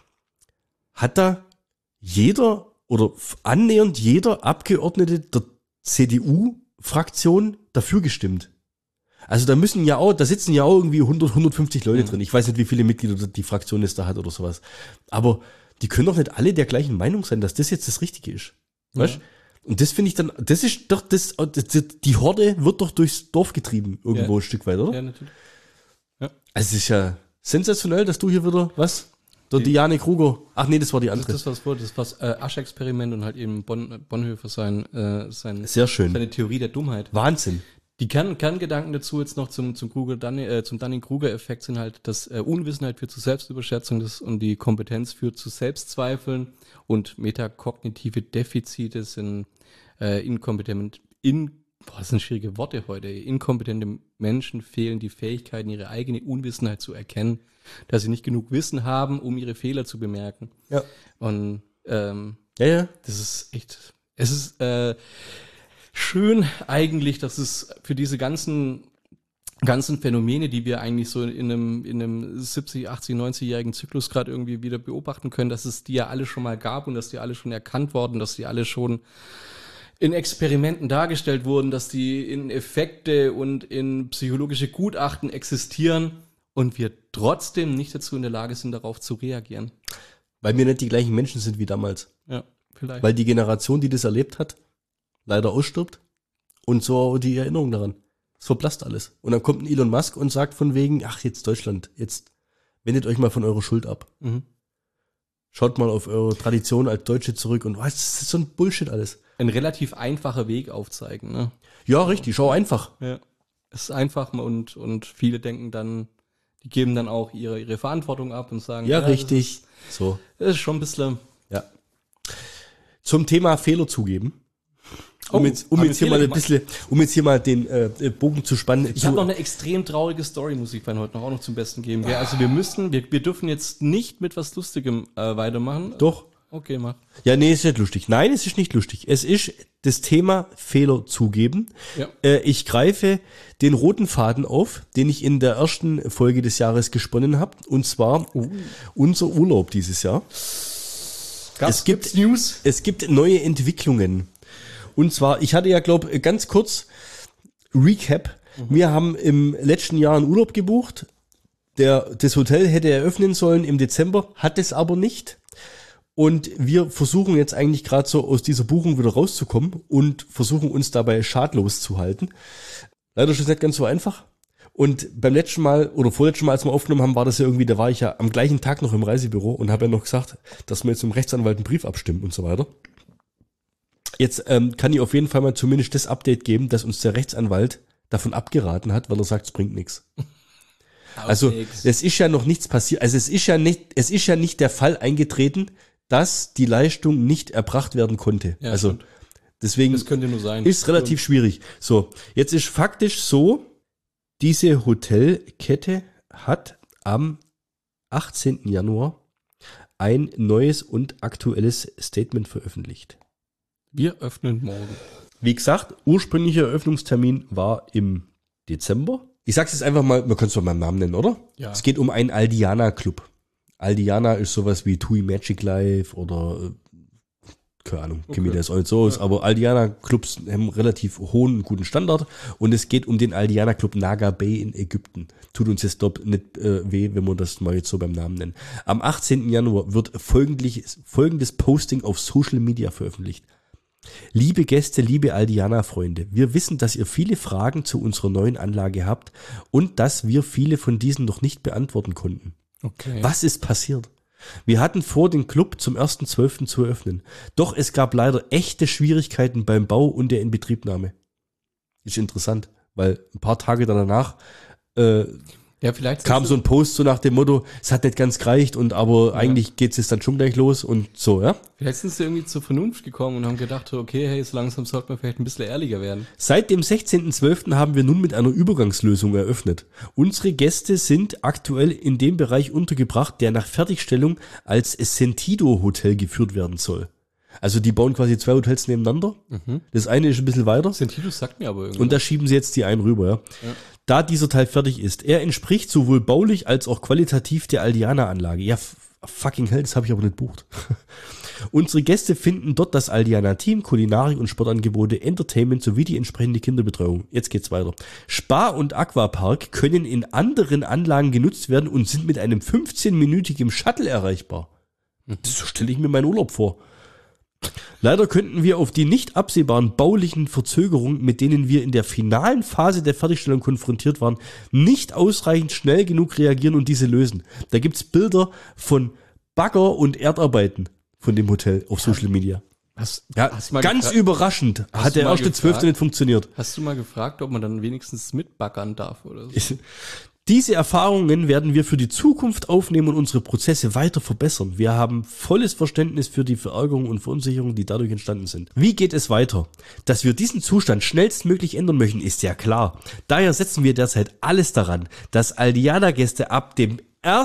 [SPEAKER 3] hat da jeder oder annähernd jeder Abgeordnete der CDU-Fraktion dafür gestimmt? Also da sitzen ja auch irgendwie 100, 150 Leute drin. Ich weiß nicht, wie viele Mitglieder die Fraktion jetzt da hat oder sowas. Aber die können doch nicht alle der gleichen Meinung sein, dass das jetzt das Richtige ist. Weißt? Und das finde ich dann, das ist doch die Horde wird doch durchs Dorf getrieben, irgendwo ein Stück weit, oder?
[SPEAKER 4] Ja, natürlich. Ja.
[SPEAKER 3] Also es ist ja sensationell, dass du hier wieder, was? Der Diane Kruger. Ach nee, das war die andere.
[SPEAKER 4] Das war das Asch-Experiment und halt eben Bonhoeffer sein
[SPEAKER 3] Sehr schön.
[SPEAKER 4] seine Theorie der Dummheit.
[SPEAKER 3] Wahnsinn.
[SPEAKER 4] Die Kerngedanken dazu jetzt noch zum Dunning-Kruger-Effekt sind halt, dass Unwissenheit führt zu Selbstüberschätzung und die Kompetenz führt zu Selbstzweifeln und metakognitive Defizite sind das sind schwierige Worte heute. Inkompetente Menschen fehlen die Fähigkeiten, ihre eigene Unwissenheit zu erkennen, dass sie nicht genug Wissen haben, um ihre Fehler zu bemerken.
[SPEAKER 3] Ja.
[SPEAKER 4] Und
[SPEAKER 3] Ja.
[SPEAKER 4] das ist echt, es ist schön eigentlich, dass es für diese ganzen Phänomene, die wir eigentlich so in einem 70, 80, 90-jährigen Zyklus gerade irgendwie wieder beobachten können, dass es die ja alle schon mal gab und dass die alle schon erkannt wurden, dass die alle schon in Experimenten dargestellt wurden, dass die in Effekte und in psychologische Gutachten existieren und wir trotzdem nicht dazu in der Lage sind, darauf zu reagieren.
[SPEAKER 3] Weil wir nicht die gleichen Menschen sind wie damals.
[SPEAKER 4] Ja, vielleicht.
[SPEAKER 3] Weil die Generation, die das erlebt hat, leider ausstirbt und so die Erinnerung daran. Es verblasst alles. Und dann kommt ein Elon Musk und sagt von wegen, ach jetzt Deutschland, jetzt wendet euch mal von eurer Schuld ab.
[SPEAKER 4] Mhm.
[SPEAKER 3] Schaut mal auf eure Tradition als Deutsche zurück und was, das ist so ein Bullshit alles.
[SPEAKER 4] Ein relativ einfacher Weg aufzeigen, ne?
[SPEAKER 3] Ja, richtig, schau einfach.
[SPEAKER 4] Ja. Es ist einfach und viele denken dann, die geben dann auch ihre Verantwortung ab und sagen,
[SPEAKER 3] Ja, richtig. So.
[SPEAKER 4] Das ist schon ein bisschen.
[SPEAKER 3] Ja. Zum Thema Fehler zugeben. Um jetzt hier mal den Bogen zu spannen.
[SPEAKER 4] Ich habe noch eine extrem traurige Story, muss ich heute noch zum Besten geben. Ja, also wir dürfen jetzt nicht mit was Lustigem weitermachen.
[SPEAKER 3] Doch.
[SPEAKER 4] Okay, mach.
[SPEAKER 3] Ja, nee, ist nicht lustig. Nein, es ist nicht lustig. Es ist das Thema Fehler zugeben.
[SPEAKER 4] Ja.
[SPEAKER 3] Ich greife den roten Faden auf, den ich in der ersten Folge des Jahres gesponnen habe. Und zwar unser Urlaub dieses Jahr.
[SPEAKER 4] Gibt's News?
[SPEAKER 3] Es gibt neue Entwicklungen. Und zwar, ich hatte ja, glaube ganz kurz Recap. Wir haben im letzten Jahr einen Urlaub gebucht. Das Hotel hätte eröffnen sollen im Dezember, hat es aber nicht. Und wir versuchen jetzt eigentlich gerade so aus dieser Buchung wieder rauszukommen und versuchen uns dabei schadlos zu halten. Leider ist es nicht ganz so einfach. Und beim letzten Mal oder vorletzten Mal, als wir aufgenommen haben, war das ja irgendwie, da war ich ja am gleichen Tag noch im Reisebüro und habe ja noch gesagt, dass wir jetzt zum Rechtsanwalt einen Brief abstimmen und so weiter. Jetzt kann ich auf jeden Fall mal zumindest das Update geben, dass uns der Rechtsanwalt davon abgeraten hat, weil er sagt, es bringt nichts. Also es ist ja noch nichts passiert. Also es ist ja nicht der Fall eingetreten, dass die Leistung nicht erbracht werden konnte.
[SPEAKER 4] Ja,
[SPEAKER 3] also
[SPEAKER 4] stimmt.
[SPEAKER 3] deswegen
[SPEAKER 4] Das könnte nur sein.
[SPEAKER 3] ist relativ schwierig. So, jetzt ist faktisch so, diese Hotelkette hat am 18. Januar ein neues und aktuelles Statement veröffentlicht.
[SPEAKER 4] Wir öffnen morgen.
[SPEAKER 3] Wie gesagt, ursprünglicher Eröffnungstermin war im Dezember. Ich sag's jetzt einfach mal, man kann es doch mal einen Namen nennen, oder?
[SPEAKER 4] Ja.
[SPEAKER 3] Es geht um einen Aldiana Club. Aldiana ist sowas wie TUI Magic Life oder keine Ahnung, kenne mich das auch nicht so aus, aber Aldiana-Clubs haben einen relativ hohen, guten Standard und es geht um den Aldiana-Club Naga Bay in Ägypten. Tut uns jetzt dort nicht weh, wenn wir das mal jetzt so beim Namen nennen. Am 18. Januar wird folgendes Posting auf Social Media veröffentlicht. Liebe Gäste, liebe Aldiana-Freunde, wir wissen, dass ihr viele Fragen zu unserer neuen Anlage habt und dass wir viele von diesen noch nicht beantworten konnten.
[SPEAKER 4] Okay.
[SPEAKER 3] Was ist passiert? Wir hatten vor, den Club zum 1.12. zu eröffnen. Doch es gab leider echte Schwierigkeiten beim Bau und der Inbetriebnahme. Ist interessant, weil ein paar Tage danach
[SPEAKER 4] Ja, vielleicht
[SPEAKER 3] kam so ein Post so nach dem Motto, es hat nicht ganz gereicht und aber eigentlich geht's jetzt dann schon gleich los und so, ja?
[SPEAKER 4] Vielleicht sind sie irgendwie zur Vernunft gekommen und haben gedacht, okay, hey, so langsam sollte man vielleicht ein bisschen ehrlicher werden.
[SPEAKER 3] Seit dem 16.12. haben wir nun mit einer Übergangslösung eröffnet. Unsere Gäste sind aktuell in dem Bereich untergebracht, der nach Fertigstellung als Sentido Hotel geführt werden soll. Also die bauen quasi 2 Hotels nebeneinander. Das eine ist ein bisschen weiter.
[SPEAKER 4] Sentido sagt mir aber irgendwie.
[SPEAKER 3] Und da schieben sie jetzt die einen rüber, ja. Da dieser Teil fertig ist. Er entspricht sowohl baulich als auch qualitativ der Aldiana-Anlage. Ja, fucking hell, das habe ich aber nicht bucht. Unsere Gäste finden dort das Aldiana-Team, Kulinarik- und Sportangebote, Entertainment sowie die entsprechende Kinderbetreuung. Jetzt geht's weiter. Spa- und Aquapark können in anderen Anlagen genutzt werden und sind mit einem 15-minütigen Shuttle erreichbar. So stelle ich mir meinen Urlaub vor. Leider könnten wir auf die nicht absehbaren baulichen Verzögerungen, mit denen wir in der finalen Phase der Fertigstellung konfrontiert waren, nicht ausreichend schnell genug reagieren und diese lösen. Da gibt's Bilder von Bagger und Erdarbeiten von dem Hotel auf Social Media.
[SPEAKER 4] Hast
[SPEAKER 3] Ganz überraschend hat der erste 12. nicht funktioniert.
[SPEAKER 4] Hast du mal gefragt, ob man dann wenigstens mitbaggern darf oder so?
[SPEAKER 3] Diese Erfahrungen werden wir für die Zukunft aufnehmen und unsere Prozesse weiter verbessern. Wir haben volles Verständnis für die Verärgerung und Verunsicherung, die dadurch entstanden sind. Wie geht es weiter? Dass wir diesen Zustand schnellstmöglich ändern möchten, ist ja klar. Daher setzen wir derzeit alles daran, dass Aldiana-Gäste ab dem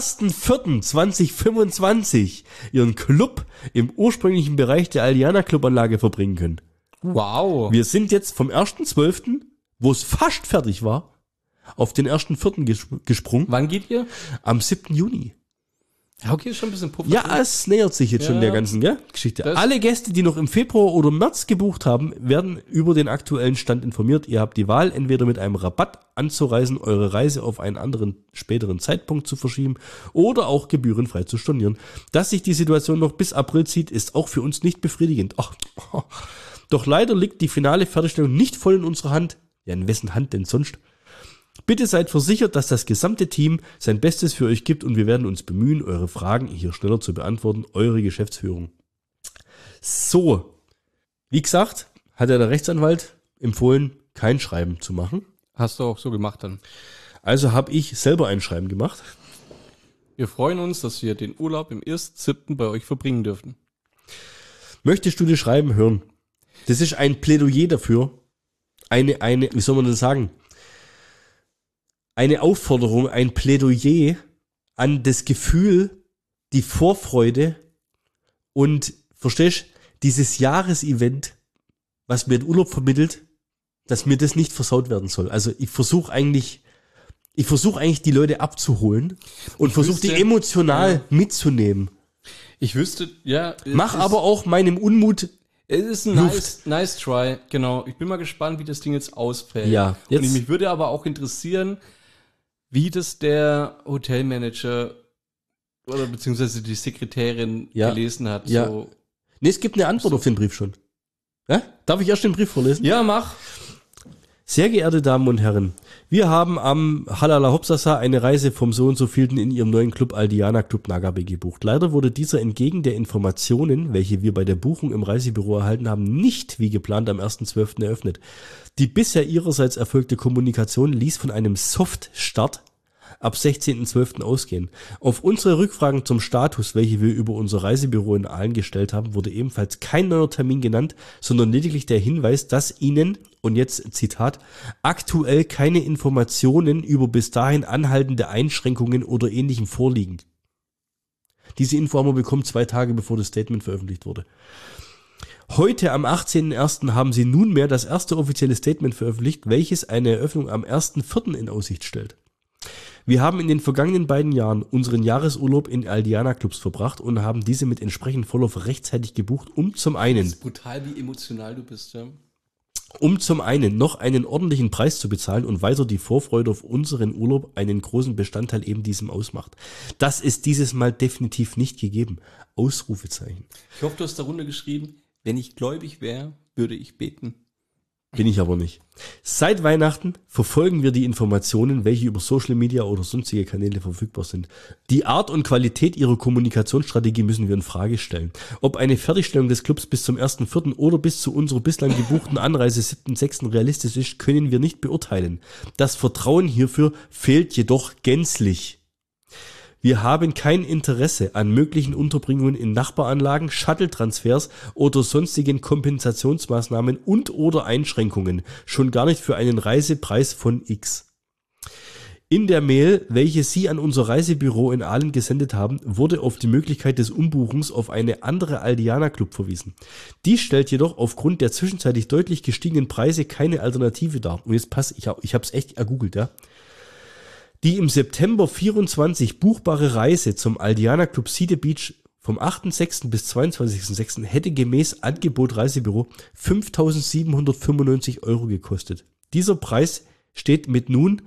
[SPEAKER 3] 1.4.2025 ihren Club im ursprünglichen Bereich der Aldiana-Clubanlage verbringen können.
[SPEAKER 4] Wow.
[SPEAKER 3] Wir sind jetzt vom 1.12., wo es fast fertig war, auf den 1.4. gesprungen.
[SPEAKER 4] Wann geht ihr?
[SPEAKER 3] Am 7. Juni.
[SPEAKER 4] Ja, okay, ist schon ein bisschen Puffer.
[SPEAKER 3] Ja, es nähert sich jetzt schon der ganzen Geschichte. Alle Gäste, die noch im Februar oder März gebucht haben, werden über den aktuellen Stand informiert. Ihr habt die Wahl, entweder mit einem Rabatt anzureisen, eure Reise auf einen anderen, späteren Zeitpunkt zu verschieben oder auch gebührenfrei zu stornieren. Dass sich die Situation noch bis April zieht, ist auch für uns nicht befriedigend. Doch leider liegt die finale Fertigstellung nicht voll in unserer Hand. Ja, in wessen Hand denn sonst? Bitte seid versichert, dass das gesamte Team sein Bestes für euch gibt und wir werden uns bemühen, eure Fragen hier schneller zu beantworten. Eure Geschäftsführung. So, wie gesagt, hat der Rechtsanwalt empfohlen, kein Schreiben zu machen.
[SPEAKER 4] Hast du auch so gemacht dann?
[SPEAKER 3] Also habe ich selber ein Schreiben gemacht.
[SPEAKER 4] Wir freuen uns, dass wir den Urlaub im 1.7. bei euch verbringen dürfen.
[SPEAKER 3] Möchtest du das Schreiben hören? Das ist ein Plädoyer dafür. Wie soll man das sagen? Eine Aufforderung, ein Plädoyer an das Gefühl, die Vorfreude und, verstehst, dieses Jahresevent, was mir den Urlaub vermittelt, dass mir das nicht versaut werden soll. Also ich versuche eigentlich die Leute abzuholen und versuche die emotional mitzunehmen.
[SPEAKER 4] Ich wüsste, ja.
[SPEAKER 3] Mach aber auch meinem Unmut.
[SPEAKER 4] Es ist ein nice try, genau. Ich bin mal gespannt, wie das Ding jetzt ausfällt.
[SPEAKER 3] Ja, jetzt.
[SPEAKER 4] Und mich würde aber auch interessieren, wie das der Hotelmanager oder beziehungsweise die Sekretärin gelesen hat.
[SPEAKER 3] Ja.
[SPEAKER 4] So.
[SPEAKER 3] Nee, es gibt eine Antwort auf den Brief schon. Ja? Darf ich erst den Brief vorlesen?
[SPEAKER 4] Ja, mach.
[SPEAKER 3] Sehr geehrte Damen und Herren, wir haben am Halala Hopsasa eine Reise vom so und so vielten in Ihrem neuen Club Aldiana Club Naga Bay gebucht. Leider wurde dieser entgegen der Informationen, welche wir bei der Buchung im Reisebüro erhalten haben, nicht wie geplant am 1.12. eröffnet. Die bisher ihrerseits erfolgte Kommunikation ließ von einem Soft-Start ab 16.12. ausgehen. Auf unsere Rückfragen zum Status, welche wir über unser Reisebüro in Aalen gestellt haben, wurde ebenfalls kein neuer Termin genannt, sondern lediglich der Hinweis, dass Ihnen, und jetzt Zitat, aktuell keine Informationen über bis dahin anhaltende Einschränkungen oder Ähnlichem vorliegen. Diese Info haben wir bekommen 2 Tage bevor das Statement veröffentlicht wurde. Heute am 18.01. haben sie nunmehr das erste offizielle Statement veröffentlicht, welches eine Eröffnung am 1.04. in Aussicht stellt. Wir haben in den vergangenen beiden Jahren unseren Jahresurlaub in Aldiana-Clubs verbracht und haben diese mit entsprechendem Vorlauf rechtzeitig gebucht, um zum
[SPEAKER 4] Das
[SPEAKER 3] einen
[SPEAKER 4] ist brutal, wie emotional du bist, ja.
[SPEAKER 3] noch einen ordentlichen Preis zu bezahlen und weiter die Vorfreude auf unseren Urlaub einen großen Bestandteil eben diesem ausmacht. Das ist dieses Mal definitiv nicht gegeben. Ausrufezeichen.
[SPEAKER 4] Ich hoffe, du hast darunter geschrieben, wenn ich gläubig wäre, würde ich beten.
[SPEAKER 3] Bin ich aber nicht. Seit Weihnachten verfolgen wir die Informationen, welche über Social Media oder sonstige Kanäle verfügbar sind. Die Art und Qualität ihrer Kommunikationsstrategie müssen wir in Frage stellen. Ob eine Fertigstellung des Clubs bis zum 1.4. oder bis zu unserer bislang gebuchten Anreise 7.6. realistisch ist, können wir nicht beurteilen. Das Vertrauen hierfür fehlt jedoch gänzlich. Wir haben kein Interesse an möglichen Unterbringungen in Nachbaranlagen, Shuttle-Transfers oder sonstigen Kompensationsmaßnahmen und oder Einschränkungen, schon gar nicht für einen Reisepreis von X. In der Mail, welche Sie an unser Reisebüro in Aalen gesendet haben, wurde auf die Möglichkeit des Umbuchens auf eine andere Aldiana-Club verwiesen. Dies stellt jedoch aufgrund der zwischenzeitlich deutlich gestiegenen Preise keine Alternative dar. Und jetzt passt, ich habe es echt ergoogelt, ja. Die im September 24 buchbare Reise zum Aldiana Club Cedar Beach vom 8.6. bis 22.6. hätte gemäß Angebot Reisebüro 5.795 € gekostet. Dieser Preis steht mit nun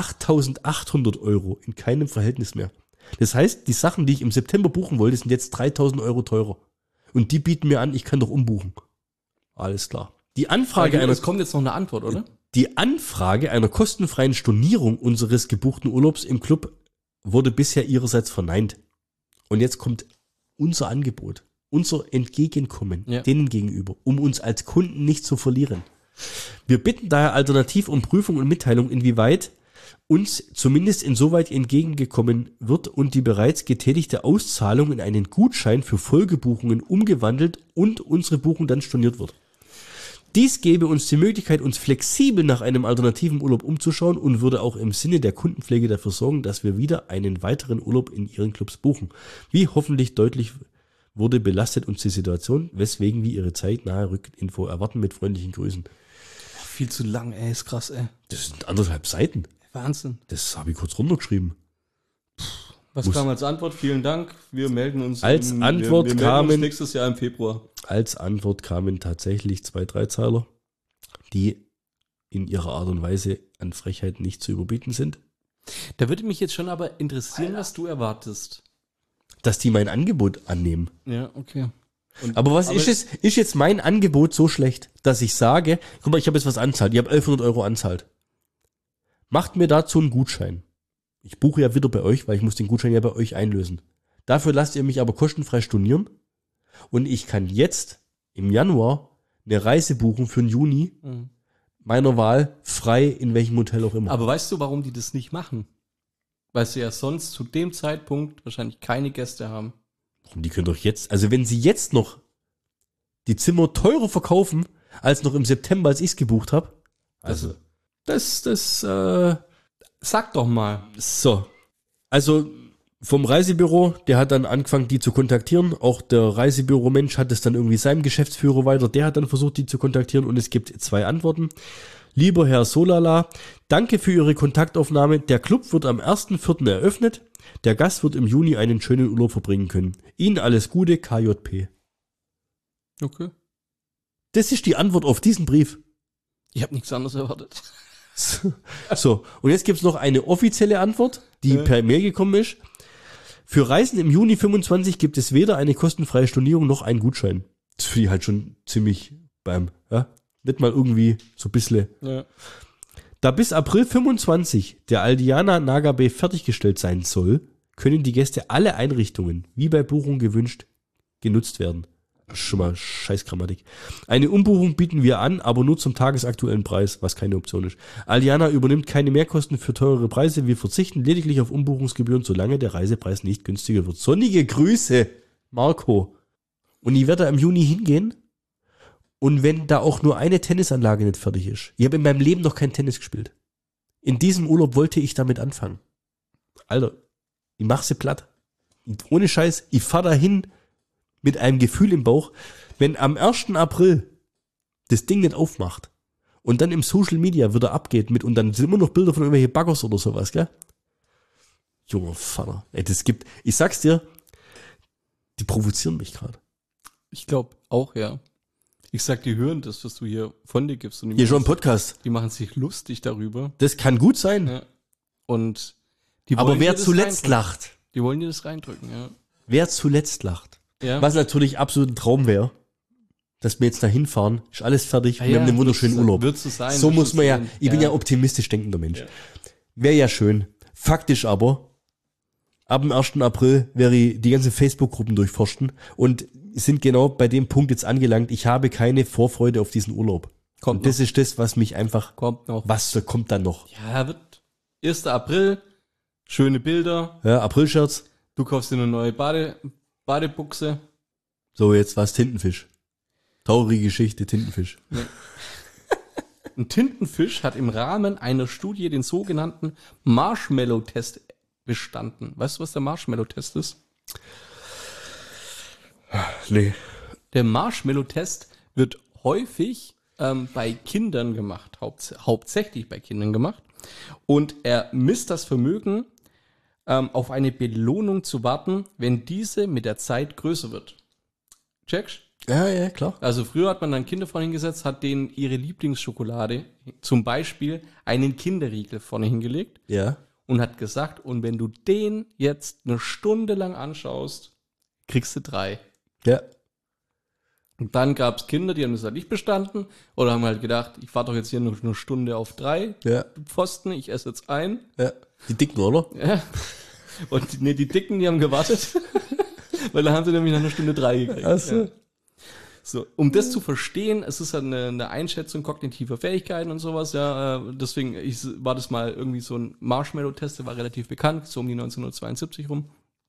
[SPEAKER 3] 8.800 € in keinem Verhältnis mehr. Das heißt, die Sachen, die ich im September buchen wollte, sind jetzt 3.000 € teurer. Und die bieten mir an, ich kann doch umbuchen. Alles klar. Die Anfrage
[SPEAKER 4] Es kommt jetzt noch eine Antwort, oder?
[SPEAKER 3] Die Anfrage einer kostenfreien Stornierung unseres gebuchten Urlaubs im Club wurde bisher ihrerseits verneint. Und jetzt kommt unser Angebot, unser Entgegenkommen denen gegenüber, um uns als Kunden nicht zu verlieren. Wir bitten daher alternativ um Prüfung und Mitteilung, inwieweit uns zumindest insoweit entgegengekommen wird und die bereits getätigte Auszahlung in einen Gutschein für Folgebuchungen umgewandelt und unsere Buchung dann storniert wird. Dies gäbe uns die Möglichkeit, uns flexibel nach einem alternativen Urlaub umzuschauen und würde auch im Sinne der Kundenpflege dafür sorgen, dass wir wieder einen weiteren Urlaub in Ihren Clubs buchen. Wie hoffentlich deutlich wurde, belastet uns die Situation, weswegen wir Ihre zeitnahe Rückinfo erwarten. Mit freundlichen Grüßen.
[SPEAKER 4] Viel zu lang, ey, ist krass, ey.
[SPEAKER 3] Das sind 1,5 Seiten.
[SPEAKER 4] Wahnsinn.
[SPEAKER 3] Das habe ich kurz runtergeschrieben.
[SPEAKER 4] Was kam als Antwort? Vielen Dank. Wir melden uns.
[SPEAKER 3] Als Antwort
[SPEAKER 4] wir melden
[SPEAKER 3] kamen
[SPEAKER 4] uns nächstes Jahr im Februar.
[SPEAKER 3] Als Antwort kamen tatsächlich 2 Dreizeiler, die in ihrer Art und Weise an Frechheit nicht zu überbieten sind.
[SPEAKER 4] Da würde mich jetzt schon aber interessieren, was du erwartest.
[SPEAKER 3] Dass die mein Angebot annehmen.
[SPEAKER 4] Ja, okay.
[SPEAKER 3] Aber ist jetzt mein Angebot so schlecht, dass ich sage, guck mal, ich habe jetzt was anzahlt, ich habe 1.100 € anzahlt. Macht mir dazu einen Gutschein. Ich buche ja wieder bei euch, weil ich muss den Gutschein ja bei euch einlösen. Dafür lasst ihr mich aber kostenfrei stornieren und ich kann jetzt im Januar eine Reise buchen für den Juni meiner Wahl, frei in welchem Hotel auch immer.
[SPEAKER 4] Aber weißt du, warum die das nicht machen? Weil sie ja sonst zu dem Zeitpunkt wahrscheinlich keine Gäste haben.
[SPEAKER 3] Die können doch jetzt, also wenn sie jetzt noch die Zimmer teurer verkaufen, als noch im September, als ich es gebucht habe. Also,
[SPEAKER 4] Sag doch mal.
[SPEAKER 3] So. Also, vom Reisebüro, der hat dann angefangen, die zu kontaktieren. Auch der Reisebüro-Mensch hat es dann irgendwie seinem Geschäftsführer weiter. Der hat dann versucht, die zu kontaktieren und es gibt 2 Antworten. Lieber Herr Solala, danke für Ihre Kontaktaufnahme. Der Club wird am 1.4. eröffnet. Der Gast wird im Juni einen schönen Urlaub verbringen können. Ihnen alles Gute, KJP.
[SPEAKER 4] Okay.
[SPEAKER 3] Das ist die Antwort auf diesen Brief.
[SPEAKER 4] Ich habe nichts anderes erwartet.
[SPEAKER 3] So, und jetzt gibt's noch eine offizielle Antwort, die per Mail gekommen ist. Für Reisen im Juni 25 gibt es weder eine kostenfreie Stornierung noch einen Gutschein. Das finde ich halt schon ziemlich ja? Nicht mal irgendwie so ein bisschen.
[SPEAKER 4] Ja.
[SPEAKER 3] Da bis April 25 der Aldiana Naga Bay fertiggestellt sein soll, können die Gäste alle Einrichtungen, wie bei Buchung gewünscht, genutzt werden. Schon mal scheiß Grammatik. Eine Umbuchung bieten wir an, aber nur zum tagesaktuellen Preis, was keine Option ist. Aldiana übernimmt keine Mehrkosten für teurere Preise. Wir verzichten lediglich auf Umbuchungsgebühren, solange der Reisepreis nicht günstiger wird. Sonnige Grüße, Marco. Und ich werde da im Juni hingehen. Und wenn da auch nur eine Tennisanlage nicht fertig ist. Ich habe in meinem Leben noch kein Tennis gespielt. In diesem Urlaub wollte ich damit anfangen. Alter, ich mach sie platt. Ohne Scheiß, ich fahr da hin mit einem Gefühl im Bauch, wenn am 1. April das Ding nicht aufmacht und dann im Social Media wieder abgeht mit und dann sind immer noch Bilder von irgendwelchen Baggers oder sowas, gell? Junger Vater. Ey, ich sag's dir, die provozieren mich gerade.
[SPEAKER 4] Ich glaube auch, ja. Ich sag, die hören das, was du hier von dir gibst. Und
[SPEAKER 3] Hier schon im Podcast.
[SPEAKER 4] die machen sich lustig darüber.
[SPEAKER 3] Das kann gut sein.
[SPEAKER 4] Ja. Und die
[SPEAKER 3] Aber
[SPEAKER 4] wollen
[SPEAKER 3] wer
[SPEAKER 4] dir das
[SPEAKER 3] zuletzt
[SPEAKER 4] reindrücken.
[SPEAKER 3] lacht,
[SPEAKER 4] Die wollen dir das reindrücken, ja.
[SPEAKER 3] wer zuletzt lacht,
[SPEAKER 4] Ja.
[SPEAKER 3] was natürlich absolut ein Traum wäre, dass wir jetzt da hinfahren, ist alles fertig, wir haben einen wunderschönen Urlaub.
[SPEAKER 4] Wird so sein.
[SPEAKER 3] So
[SPEAKER 4] wird
[SPEAKER 3] muss man ja,
[SPEAKER 4] sein.
[SPEAKER 3] ich bin ja optimistisch denkender Mensch.
[SPEAKER 4] Ja.
[SPEAKER 3] Wäre ja schön. Faktisch aber, ab dem 1. April wäre ich die ganzen Facebook-Gruppen durchforsten und sind genau bei dem Punkt jetzt angelangt, ich habe keine Vorfreude auf diesen Urlaub.
[SPEAKER 4] Kommt
[SPEAKER 3] Und das ist das, was mich einfach,
[SPEAKER 4] Kommt noch.
[SPEAKER 3] was kommt dann noch?
[SPEAKER 4] Ja, wird 1. April, schöne Bilder.
[SPEAKER 3] Ja, Aprilscherz.
[SPEAKER 4] Du kaufst dir eine neue Badebuchse.
[SPEAKER 3] So, jetzt war's Tintenfisch. Traurige Geschichte, Tintenfisch.
[SPEAKER 4] Ein Tintenfisch hat im Rahmen einer Studie den sogenannten Marshmallow-Test bestanden. Weißt du, was der Marshmallow-Test ist?
[SPEAKER 3] Nee.
[SPEAKER 4] Der Marshmallow-Test wird häufig bei Kindern gemacht, hauptsächlich bei Kindern gemacht. Und er misst das Vermögen, auf eine Belohnung zu warten, wenn diese mit der Zeit größer wird. Checkst?
[SPEAKER 3] Ja, klar.
[SPEAKER 4] Also früher hat man dann Kinder vorne hingesetzt, hat denen ihre Lieblingsschokolade, zum Beispiel einen Kinderriegel vorne hingelegt
[SPEAKER 3] Ja.
[SPEAKER 4] und hat gesagt, und wenn du den jetzt eine Stunde lang anschaust, kriegst du 3.
[SPEAKER 3] Ja.
[SPEAKER 4] Und dann gab es Kinder, die haben das halt nicht bestanden oder haben halt gedacht, ich warte doch jetzt hier noch eine Stunde auf 3
[SPEAKER 3] Ja.
[SPEAKER 4] Pfosten, ich esse jetzt ein.
[SPEAKER 3] Ja. Die Dicken, oder?
[SPEAKER 4] Ja. Und die Dicken, die haben gewartet, weil da haben sie nämlich nach einer Stunde 3 gekriegt.
[SPEAKER 3] Ach so.
[SPEAKER 4] Ja. So, um das zu verstehen, es ist halt eine Einschätzung kognitiver Fähigkeiten und sowas, ja, deswegen war das mal irgendwie so ein Marshmallow-Test, der war relativ bekannt, so um die 1972 rum.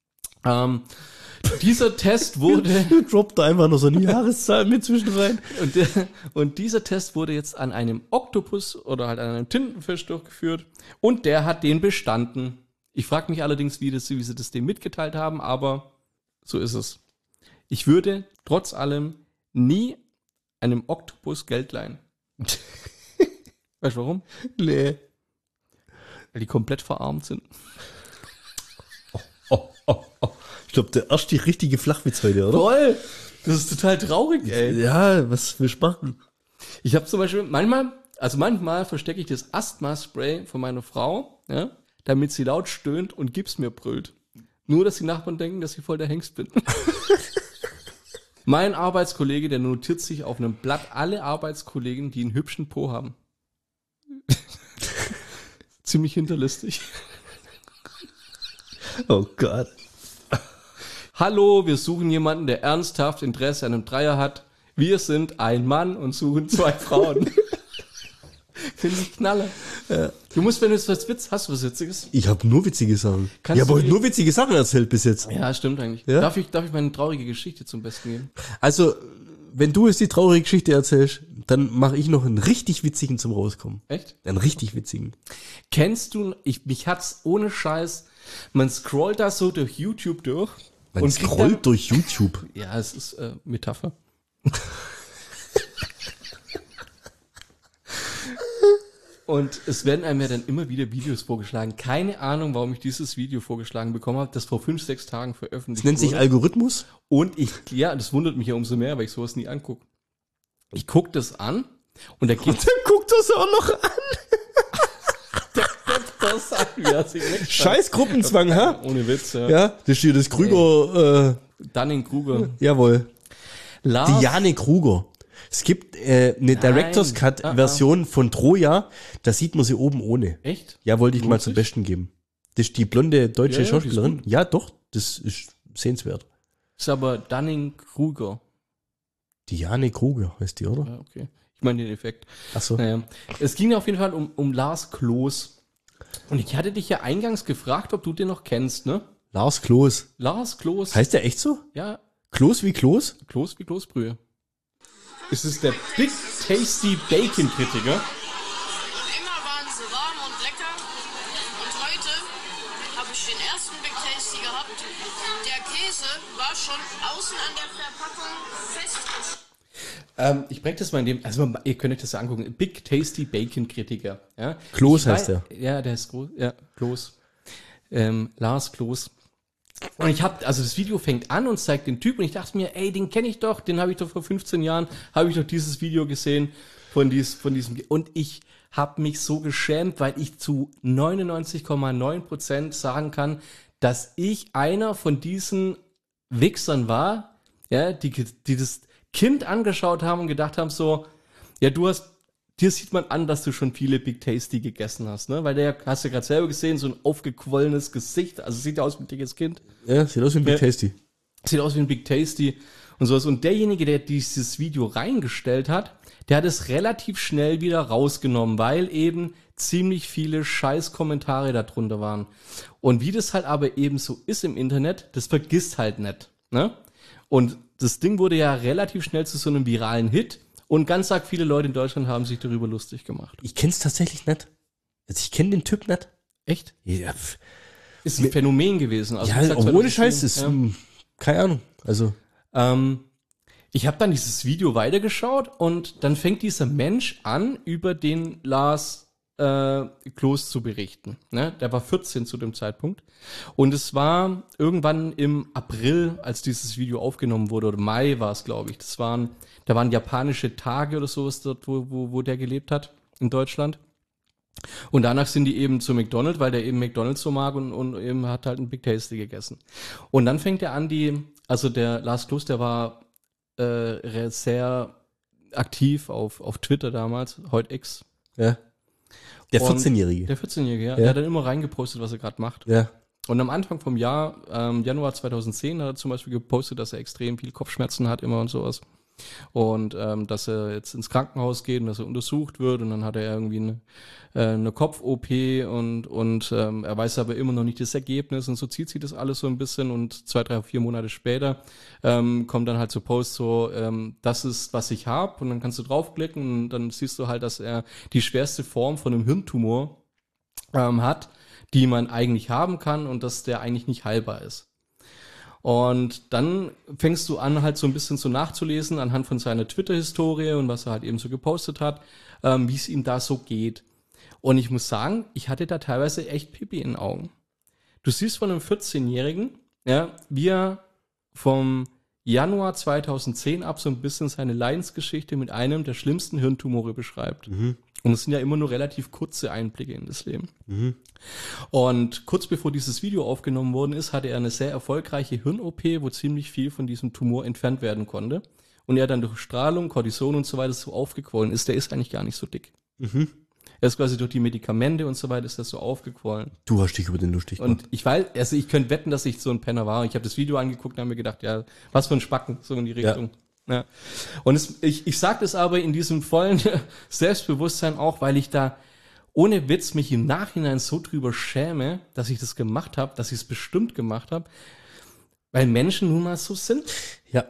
[SPEAKER 4] Dieser Test wurde
[SPEAKER 3] Droppt da einfach noch so eine Jahreszahl mit zwischen rein.
[SPEAKER 4] und dieser Test wurde jetzt an einem Oktopus oder halt an einem Tintenfisch durchgeführt und der hat den bestanden. Ich frage mich allerdings, wie sie das dem mitgeteilt haben, aber so ist es. Ich würde trotz allem nie einem Oktopus Geld leihen. Weißt du warum?
[SPEAKER 3] Nee.
[SPEAKER 4] Weil die komplett verarmt sind.
[SPEAKER 3] Ich glaube, der erste richtige Flachwitz heute, oder?
[SPEAKER 4] Toll! Das ist total traurig, ey.
[SPEAKER 3] Ja, was wir machen.
[SPEAKER 4] Ich habe zum Beispiel manchmal verstecke ich das Asthma-Spray von meiner Frau, ja, damit sie laut stöhnt und Gips mir brüllt. Nur, dass die Nachbarn denken, dass ich voll der Hengst bin. Mein Arbeitskollege, der notiert sich auf einem Blatt alle Arbeitskollegen, die einen hübschen Po haben. Ziemlich hinterlistig.
[SPEAKER 3] Oh Gott.
[SPEAKER 4] Hallo, wir suchen jemanden, der ernsthaft Interesse an einem Dreier hat. Wir sind ein Mann und suchen 2 Frauen. Finde ich knaller. Du musst, wenn du jetzt was hast du was Witziges?
[SPEAKER 3] Ich habe nur witzige Sachen.
[SPEAKER 4] Kannst
[SPEAKER 3] Ich habe
[SPEAKER 4] du
[SPEAKER 3] heute
[SPEAKER 4] die-
[SPEAKER 3] nur witzige Sachen erzählt bis jetzt.
[SPEAKER 4] Ja, stimmt eigentlich.
[SPEAKER 3] Ja?
[SPEAKER 4] Darf ich meine traurige Geschichte zum Besten geben?
[SPEAKER 3] Also, wenn du jetzt die traurige Geschichte erzählst, dann mache ich noch einen richtig witzigen zum Rauskommen.
[SPEAKER 4] Echt?
[SPEAKER 3] Einen richtig witzigen.
[SPEAKER 4] Kennst du, mich hat's ohne Scheiß, man scrollt da so durch YouTube durch.
[SPEAKER 3] Man
[SPEAKER 4] und kriegt
[SPEAKER 3] scrollt durch YouTube.
[SPEAKER 4] Ja, es ist Metapher. Und es werden einem ja dann immer wieder Videos vorgeschlagen. Keine Ahnung, warum ich dieses Video vorgeschlagen bekommen habe, das vor 5-6 Tagen veröffentlicht
[SPEAKER 3] Das nennt sich
[SPEAKER 4] wurde.
[SPEAKER 3] Algorithmus.
[SPEAKER 4] Und das wundert mich ja umso mehr, weil ich sowas nie angucke. Ich guck das an und da geht
[SPEAKER 3] guckt das auch noch an.
[SPEAKER 4] das an, wie er sich wegschreibt.
[SPEAKER 3] Scheiß Gruppenzwang, ha?
[SPEAKER 4] Ohne Witz, ja.
[SPEAKER 3] Ja, das steht das Krüger,
[SPEAKER 4] Dunning-Kruger.
[SPEAKER 3] jawohl.
[SPEAKER 4] Lars,
[SPEAKER 3] Die Jane Kruger. Es gibt eine Director's Cut Version von Troja, da sieht man sie oben ohne.
[SPEAKER 4] Echt?
[SPEAKER 3] Ja, wollte ich mal
[SPEAKER 4] Lohnt
[SPEAKER 3] zum
[SPEAKER 4] sich?
[SPEAKER 3] Besten geben. Das ist die blonde deutsche
[SPEAKER 4] Ja, ja, die ist
[SPEAKER 3] Schauspielerin.
[SPEAKER 4] gut.
[SPEAKER 3] Ja, doch, das ist sehenswert.
[SPEAKER 4] Ist aber Dunning-Kruger.
[SPEAKER 3] Die Jane Kruger heißt die, oder?
[SPEAKER 4] Ja, okay. Ich meine den Effekt.
[SPEAKER 3] Ach so.
[SPEAKER 4] Naja. Es ging auf jeden Fall um Lars Kloß. Und ich hatte dich ja eingangs gefragt, ob du den noch kennst, ne?
[SPEAKER 3] Lars Kloß.
[SPEAKER 4] Lars Kloß.
[SPEAKER 3] Heißt der echt so?
[SPEAKER 4] Ja,
[SPEAKER 3] Kloß wie Kloß?
[SPEAKER 4] Kloß wie Kloßbrühe. Es ist der Big Tasty Bacon Kritiker.
[SPEAKER 5] Immer waren sie warm und lecker. Und heute habe ich den ersten Big Tasty gehabt. Der Käse war schon außen an der Verpackung festgeschnitten.
[SPEAKER 4] Ich breche das mal in dem, also ihr könnt euch das ja angucken. Big Tasty Bacon Kritiker. Ja?
[SPEAKER 3] Kloß
[SPEAKER 4] Ich
[SPEAKER 3] heißt
[SPEAKER 4] wei- Ja, der ist groß. Ja, Kloß. Lars Kloß. Und also das Video fängt an und zeigt den Typ und ich dachte mir, ey, den kenne ich doch, den habe ich doch vor 15 Jahren, habe ich doch dieses Video gesehen von diesem, und ich habe mich so geschämt, weil ich zu 99,9% sagen kann, dass ich einer von diesen Wichsern war, ja, die das Kind angeschaut haben und gedacht haben so, ja, dir sieht man an, dass du schon viele Big Tasty gegessen hast, ne? Weil der, hast du gerade selber gesehen, so ein aufgequollenes Gesicht, also sieht aus wie ein dickes Kind.
[SPEAKER 3] Ja, sieht aus wie ein Big Tasty.
[SPEAKER 4] Sieht aus wie ein Big Tasty und sowas. Und derjenige, der dieses Video reingestellt hat, der hat es relativ schnell wieder rausgenommen, weil eben ziemlich viele Scheiß-Kommentare darunter waren. Und wie das halt aber eben so ist im Internet, das vergisst halt nicht, ne? Und das Ding wurde ja relativ schnell zu so einem viralen Hit. Und ganz arg viele Leute in Deutschland haben sich darüber lustig gemacht.
[SPEAKER 3] Ich kenn's tatsächlich nicht. Also ich kenne den Typ nicht.
[SPEAKER 4] Echt?
[SPEAKER 3] Ja,
[SPEAKER 4] Ist ein Phänomen gewesen. Also,
[SPEAKER 3] ja,
[SPEAKER 4] wie gesagt,
[SPEAKER 3] ohne
[SPEAKER 4] 2010,
[SPEAKER 3] Scheiß, ist,
[SPEAKER 4] ja.
[SPEAKER 3] keine Ahnung. Also,
[SPEAKER 4] Ich habe dann dieses Video weitergeschaut und dann fängt dieser Mensch an, über den Lars Kloß zu berichten. Ne? Der war 14 zu dem Zeitpunkt. Und es war irgendwann im April, als dieses Video aufgenommen wurde, oder Mai war es, glaube ich. Da waren japanische Tage oder sowas dort, wo der gelebt hat in Deutschland. Und danach sind die eben zu McDonald's, weil der eben McDonald's so mag und eben hat halt ein Big Tasty gegessen. Und dann fängt er an, also der Lars Kloß, der war sehr aktiv auf Twitter damals, heute X.
[SPEAKER 3] ja. Der
[SPEAKER 4] Und
[SPEAKER 3] 14-Jährige.
[SPEAKER 4] Der 14-Jährige, ja.
[SPEAKER 3] Ja.
[SPEAKER 4] Der hat dann immer reingepostet, was er gerade macht.
[SPEAKER 3] Ja.
[SPEAKER 4] Und am Anfang vom Jahr, Januar 2010, hat er zum Beispiel gepostet, dass er extrem viel Kopfschmerzen hat immer und sowas. Und dass er jetzt ins Krankenhaus geht und dass er untersucht wird. Und dann hat er irgendwie eine Kopf-OP und er weiß aber immer noch nicht das Ergebnis. Und so zieht sich das alles so ein bisschen. Und 2, 3, 4 Monate später kommt dann halt so Post so, das ist, was ich habe. Und dann kannst du draufklicken und dann siehst du halt, dass er die schwerste Form von einem Hirntumor hat, die man eigentlich haben kann und dass der eigentlich nicht heilbar ist. Und dann fängst du an, halt so ein bisschen so nachzulesen anhand von seiner Twitter-Historie und was er halt eben so gepostet hat, wie es ihm da so geht. Und ich muss sagen, ich hatte da teilweise echt Pipi in den Augen. Du siehst von einem 14-Jährigen, ja, wie er vom Januar 2010 ab so ein bisschen seine Leidensgeschichte mit einem der schlimmsten Hirntumore beschreibt. Und es sind ja immer nur relativ kurze Einblicke in das Leben. Und kurz bevor dieses Video aufgenommen worden ist, hatte er eine sehr erfolgreiche Hirn-OP, wo ziemlich viel von diesem Tumor entfernt werden konnte. Und er dann durch Strahlung, Cortison und so weiter so aufgequollen ist. Der ist eigentlich gar nicht so dick. Er ist quasi durch die Medikamente und so weiter ist das so aufgequollen.
[SPEAKER 3] Du hast dich über den lustig gemacht.
[SPEAKER 4] Und ich weiß, also ich könnte wetten, dass ich so ein Penner war. Ich habe das Video angeguckt und habe mir gedacht, ja, was für ein Spacken, so in die Richtung. Ja. Und ich sage das aber in diesem vollen Selbstbewusstsein auch, weil ich da ohne Witz mich im Nachhinein so drüber schäme, dass ich das gemacht habe, dass ich es bestimmt gemacht habe, weil Menschen nun mal so sind.
[SPEAKER 3] Ja.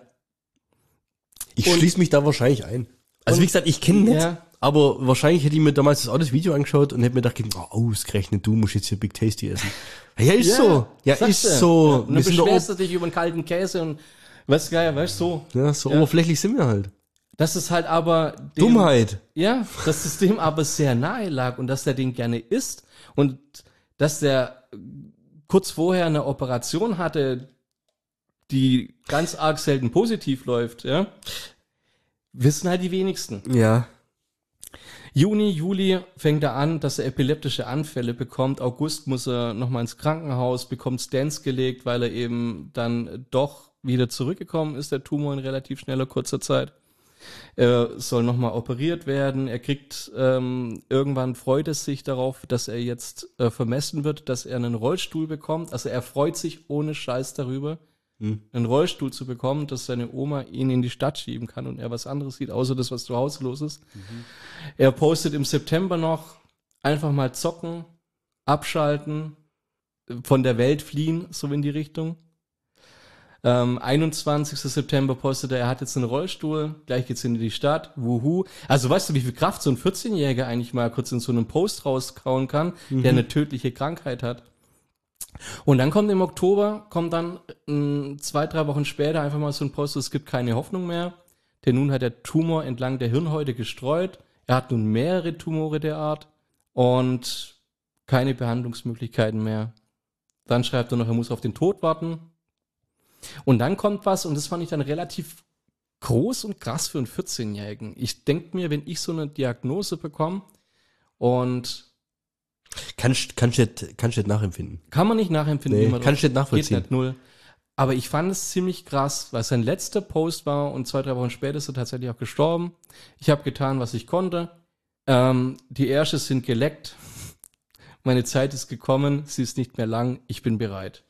[SPEAKER 3] Ich
[SPEAKER 4] Und-
[SPEAKER 3] schließe mich da wahrscheinlich ein. Also wie gesagt, ich kenne nicht,
[SPEAKER 4] Ja.
[SPEAKER 3] aber wahrscheinlich hätte ich mir damals auch das Video angeschaut und hätte mir gedacht, oh, ausgerechnet, du musst jetzt hier Big Tasty essen. Ja, ist so. Ja,
[SPEAKER 4] sagst
[SPEAKER 3] ist
[SPEAKER 4] du.
[SPEAKER 3] so.
[SPEAKER 4] Ja, und dann
[SPEAKER 3] Wir sind doch
[SPEAKER 4] beschwerst du dich über einen kalten Käse und weißt du, so.
[SPEAKER 3] ja, so oberflächlich sind wir halt.
[SPEAKER 4] Das ist halt aber
[SPEAKER 3] Dummheit.
[SPEAKER 4] Ja, dass es dem aber sehr nahe lag und dass der den gerne isst und dass der kurz vorher eine Operation hatte, die ganz arg selten positiv läuft, ja, wissen halt die wenigsten.
[SPEAKER 3] Ja.
[SPEAKER 4] Juni, Juli fängt er an, dass er epileptische Anfälle bekommt. August muss er nochmal ins Krankenhaus, bekommt Stents gelegt, weil er eben dann doch wieder zurückgekommen ist, der Tumor in relativ schneller, kurzer Zeit. Er soll nochmal operiert werden. Er kriegt, irgendwann freut es sich darauf, dass er jetzt vermessen wird, dass er einen Rollstuhl bekommt. Also er freut sich ohne Scheiß darüber, einen Rollstuhl zu bekommen, dass seine Oma ihn in die Stadt schieben kann und er was anderes sieht, außer das, was zu Hause los ist. Er postet im September noch, einfach mal zocken, abschalten, von der Welt fliehen, so in die Richtung. 21. September postet er hat jetzt einen Rollstuhl, gleich geht's in die Stadt, wuhu. Also weißt du, wie viel Kraft so ein 14-Jähriger eigentlich mal kurz in so einem Post rauskauen kann, der eine tödliche Krankheit hat. Und dann kommt im Oktober, kommt dann 2, 3 Wochen später einfach mal so ein Post, es gibt keine Hoffnung mehr, denn nun hat der Tumor entlang der Hirnhäute gestreut, er hat nun mehrere Tumore der Art und keine Behandlungsmöglichkeiten mehr. Dann schreibt er noch, er muss auf den Tod warten. Und dann kommt was, und das fand ich dann relativ groß und krass für einen 14-Jährigen. Ich denke mir, wenn ich so eine Diagnose bekomme und
[SPEAKER 3] Kannst du nicht nachempfinden.
[SPEAKER 4] kann man nicht nachempfinden,
[SPEAKER 3] Nee,
[SPEAKER 4] wie man
[SPEAKER 3] kannst du nicht
[SPEAKER 4] geht
[SPEAKER 3] nachvollziehen.
[SPEAKER 4] nicht, null. Aber ich fand es ziemlich krass, weil sein letzter Post war und 2-3 Wochen später ist er tatsächlich auch gestorben. Ich habe getan, was ich konnte. Die Ärsche sind geleckt. Meine Zeit ist gekommen, sie ist nicht mehr lang, ich bin bereit.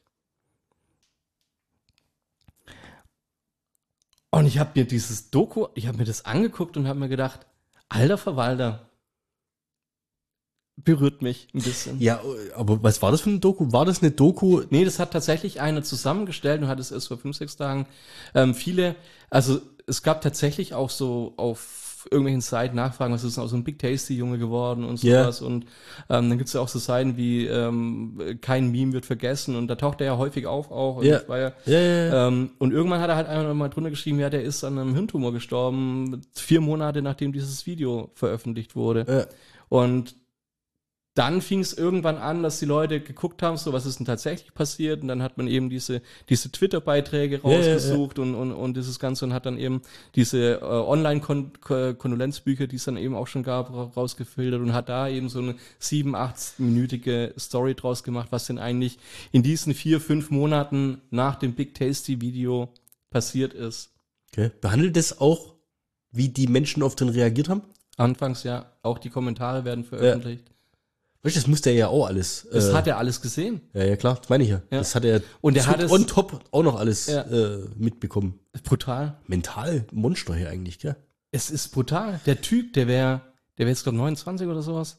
[SPEAKER 4] Und ich habe mir dieses Doku, ich habe mir das angeguckt und habe mir gedacht, alter Verwalter, berührt mich ein bisschen.
[SPEAKER 3] Ja, aber was war das für eine Doku? War das eine Doku?
[SPEAKER 4] Nee, das hat tatsächlich einer zusammengestellt und hat es erst vor 5-6 Tagen. Also es gab tatsächlich auch so auf irgendwelchen Seiten Nachfragen, was ist denn aus so ein Big Tasty Junge geworden und sowas.
[SPEAKER 3] Ja.
[SPEAKER 4] Und dann gibt's ja auch so Seiten wie kein Meme wird vergessen und da taucht er ja häufig auf auch. Und
[SPEAKER 3] Ja.
[SPEAKER 4] das war ja,
[SPEAKER 3] Ja.
[SPEAKER 4] und irgendwann hat er halt einfach mal drunter geschrieben, ja, der ist an einem Hirntumor gestorben, 4 Monate nachdem dieses Video veröffentlicht wurde.
[SPEAKER 3] Ja.
[SPEAKER 4] Und dann fing es irgendwann an, dass die Leute geguckt haben, so was ist denn tatsächlich passiert, und dann hat man eben diese Twitter-Beiträge rausgesucht und dieses Ganze und hat dann eben diese Online-Kondolenzbücher, die es dann eben auch schon gab, rausgefiltert und hat da eben so eine 7-8-minütige Story draus gemacht, was denn eigentlich in diesen 4-5 Monaten nach dem Big Tasty Video passiert ist.
[SPEAKER 3] Okay. Behandelt das auch, wie die Menschen auf den reagiert haben?
[SPEAKER 4] Anfangs ja, auch die Kommentare werden veröffentlicht.
[SPEAKER 3] Weißt du, das musste er ja auch alles.
[SPEAKER 4] Das hat er alles gesehen.
[SPEAKER 3] Ja, klar, das meine ich ja.
[SPEAKER 4] Ja.
[SPEAKER 3] Das hat er
[SPEAKER 4] Und er hat es
[SPEAKER 3] on top auch noch alles
[SPEAKER 4] Ja.
[SPEAKER 3] mitbekommen.
[SPEAKER 4] brutal.
[SPEAKER 3] Mental Monster hier eigentlich, gell?
[SPEAKER 4] Es ist brutal. Der Typ, der wäre jetzt, glaube ich, 29 oder sowas.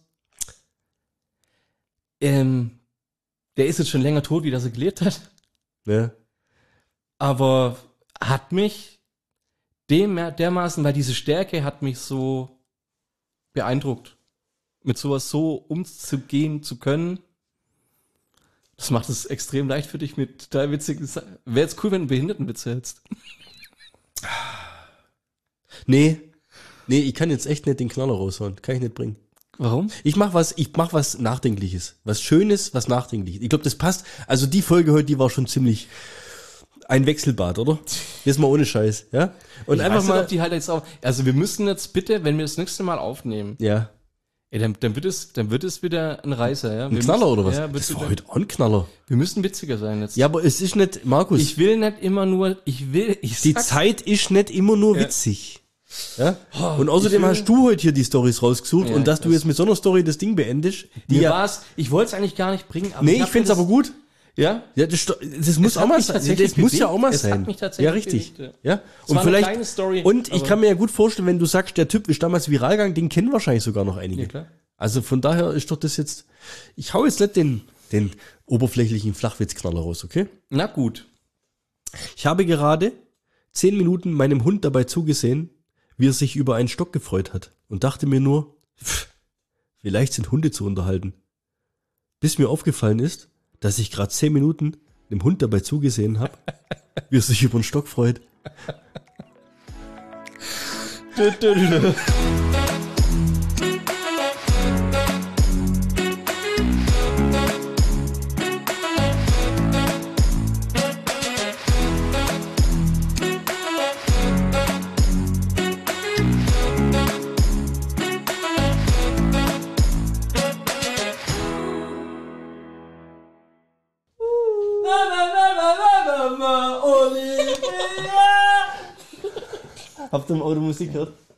[SPEAKER 4] Der ist jetzt schon länger tot, wie das er gelebt hat.
[SPEAKER 3] Ja.
[SPEAKER 4] Aber hat mich dermaßen, weil diese Stärke hat mich so beeindruckt. Mit sowas so umzugehen zu können, das macht es extrem leicht für dich mit total witzigen Sachen. Wäre jetzt cool, wenn du Behindertenwitze hättest.
[SPEAKER 3] Nee, ich kann jetzt echt nicht den Knaller raushauen. Kann ich nicht bringen.
[SPEAKER 4] Warum?
[SPEAKER 3] Ich mach was Nachdenkliches. Was Schönes, was Nachdenkliches. Ich glaube, das passt. Also die Folge heute, die war schon ziemlich ein Wechselbad, oder? Jetzt mal ohne Scheiß, ja? Und
[SPEAKER 4] Ich
[SPEAKER 3] einfach
[SPEAKER 4] weiß nicht,
[SPEAKER 3] mal.
[SPEAKER 4] ob die halt jetzt auch, also wir müssen jetzt bitte, wenn wir das nächste Mal aufnehmen,
[SPEAKER 3] Ja.
[SPEAKER 4] ey, dann wird es wieder ein Reißer, ja.
[SPEAKER 3] Ein Knaller oder was?
[SPEAKER 4] Ja,
[SPEAKER 3] das war
[SPEAKER 4] wieder,
[SPEAKER 3] heute auch ein Knaller.
[SPEAKER 4] wir müssen witziger sein jetzt.
[SPEAKER 3] Ja, aber es ist nicht, Markus,
[SPEAKER 4] Ich will nicht immer nur, ich
[SPEAKER 3] die
[SPEAKER 4] sag's,
[SPEAKER 3] Zeit ist nicht immer nur
[SPEAKER 4] Ja.
[SPEAKER 3] witzig. Ja? Und außerdem
[SPEAKER 4] ich will-
[SPEAKER 3] hast du heute hier die Storys rausgesucht
[SPEAKER 4] Ja,
[SPEAKER 3] und dass
[SPEAKER 4] ich
[SPEAKER 3] du
[SPEAKER 4] weiß.
[SPEAKER 3] jetzt mit so einer Story das Ding beendest, die
[SPEAKER 4] mir
[SPEAKER 3] ja,
[SPEAKER 4] war's, ich wollte es eigentlich gar nicht bringen, aber
[SPEAKER 3] nee, ich
[SPEAKER 4] hab
[SPEAKER 3] find's
[SPEAKER 4] mir das-
[SPEAKER 3] aber gut.
[SPEAKER 4] Ja?
[SPEAKER 3] Ja, das muss
[SPEAKER 4] Es
[SPEAKER 3] auch
[SPEAKER 4] hat
[SPEAKER 3] mal
[SPEAKER 4] mich
[SPEAKER 3] sein.
[SPEAKER 4] tatsächlich
[SPEAKER 3] Das muss ja auch mal
[SPEAKER 4] bewegt. Es
[SPEAKER 3] sein.
[SPEAKER 4] hat mich tatsächlich
[SPEAKER 3] Ja, richtig.
[SPEAKER 4] bewegt,
[SPEAKER 3] Ja.
[SPEAKER 4] Es war eine kleine Story,
[SPEAKER 3] und ich
[SPEAKER 4] aber-
[SPEAKER 3] kann mir ja gut vorstellen, wenn du sagst, der Typ ist damals viral gegangen, den kennen wahrscheinlich sogar noch einige.
[SPEAKER 4] Ja, klar.
[SPEAKER 3] Also von daher ist doch das jetzt, ich hau jetzt nicht den oberflächlichen Flachwitzknaller raus, okay?
[SPEAKER 4] Na gut.
[SPEAKER 3] Ich habe gerade 10 Minuten meinem Hund dabei zugesehen, wie er sich über einen Stock gefreut hat und dachte mir nur, vielleicht sind Hunde zu unterhalten. Bis mir aufgefallen ist, dass ich gerade 10 Minuten dem Hund dabei zugesehen habe, wie er sich über einen Stock freut.
[SPEAKER 4] Habt ihr im Auto Musik gehört?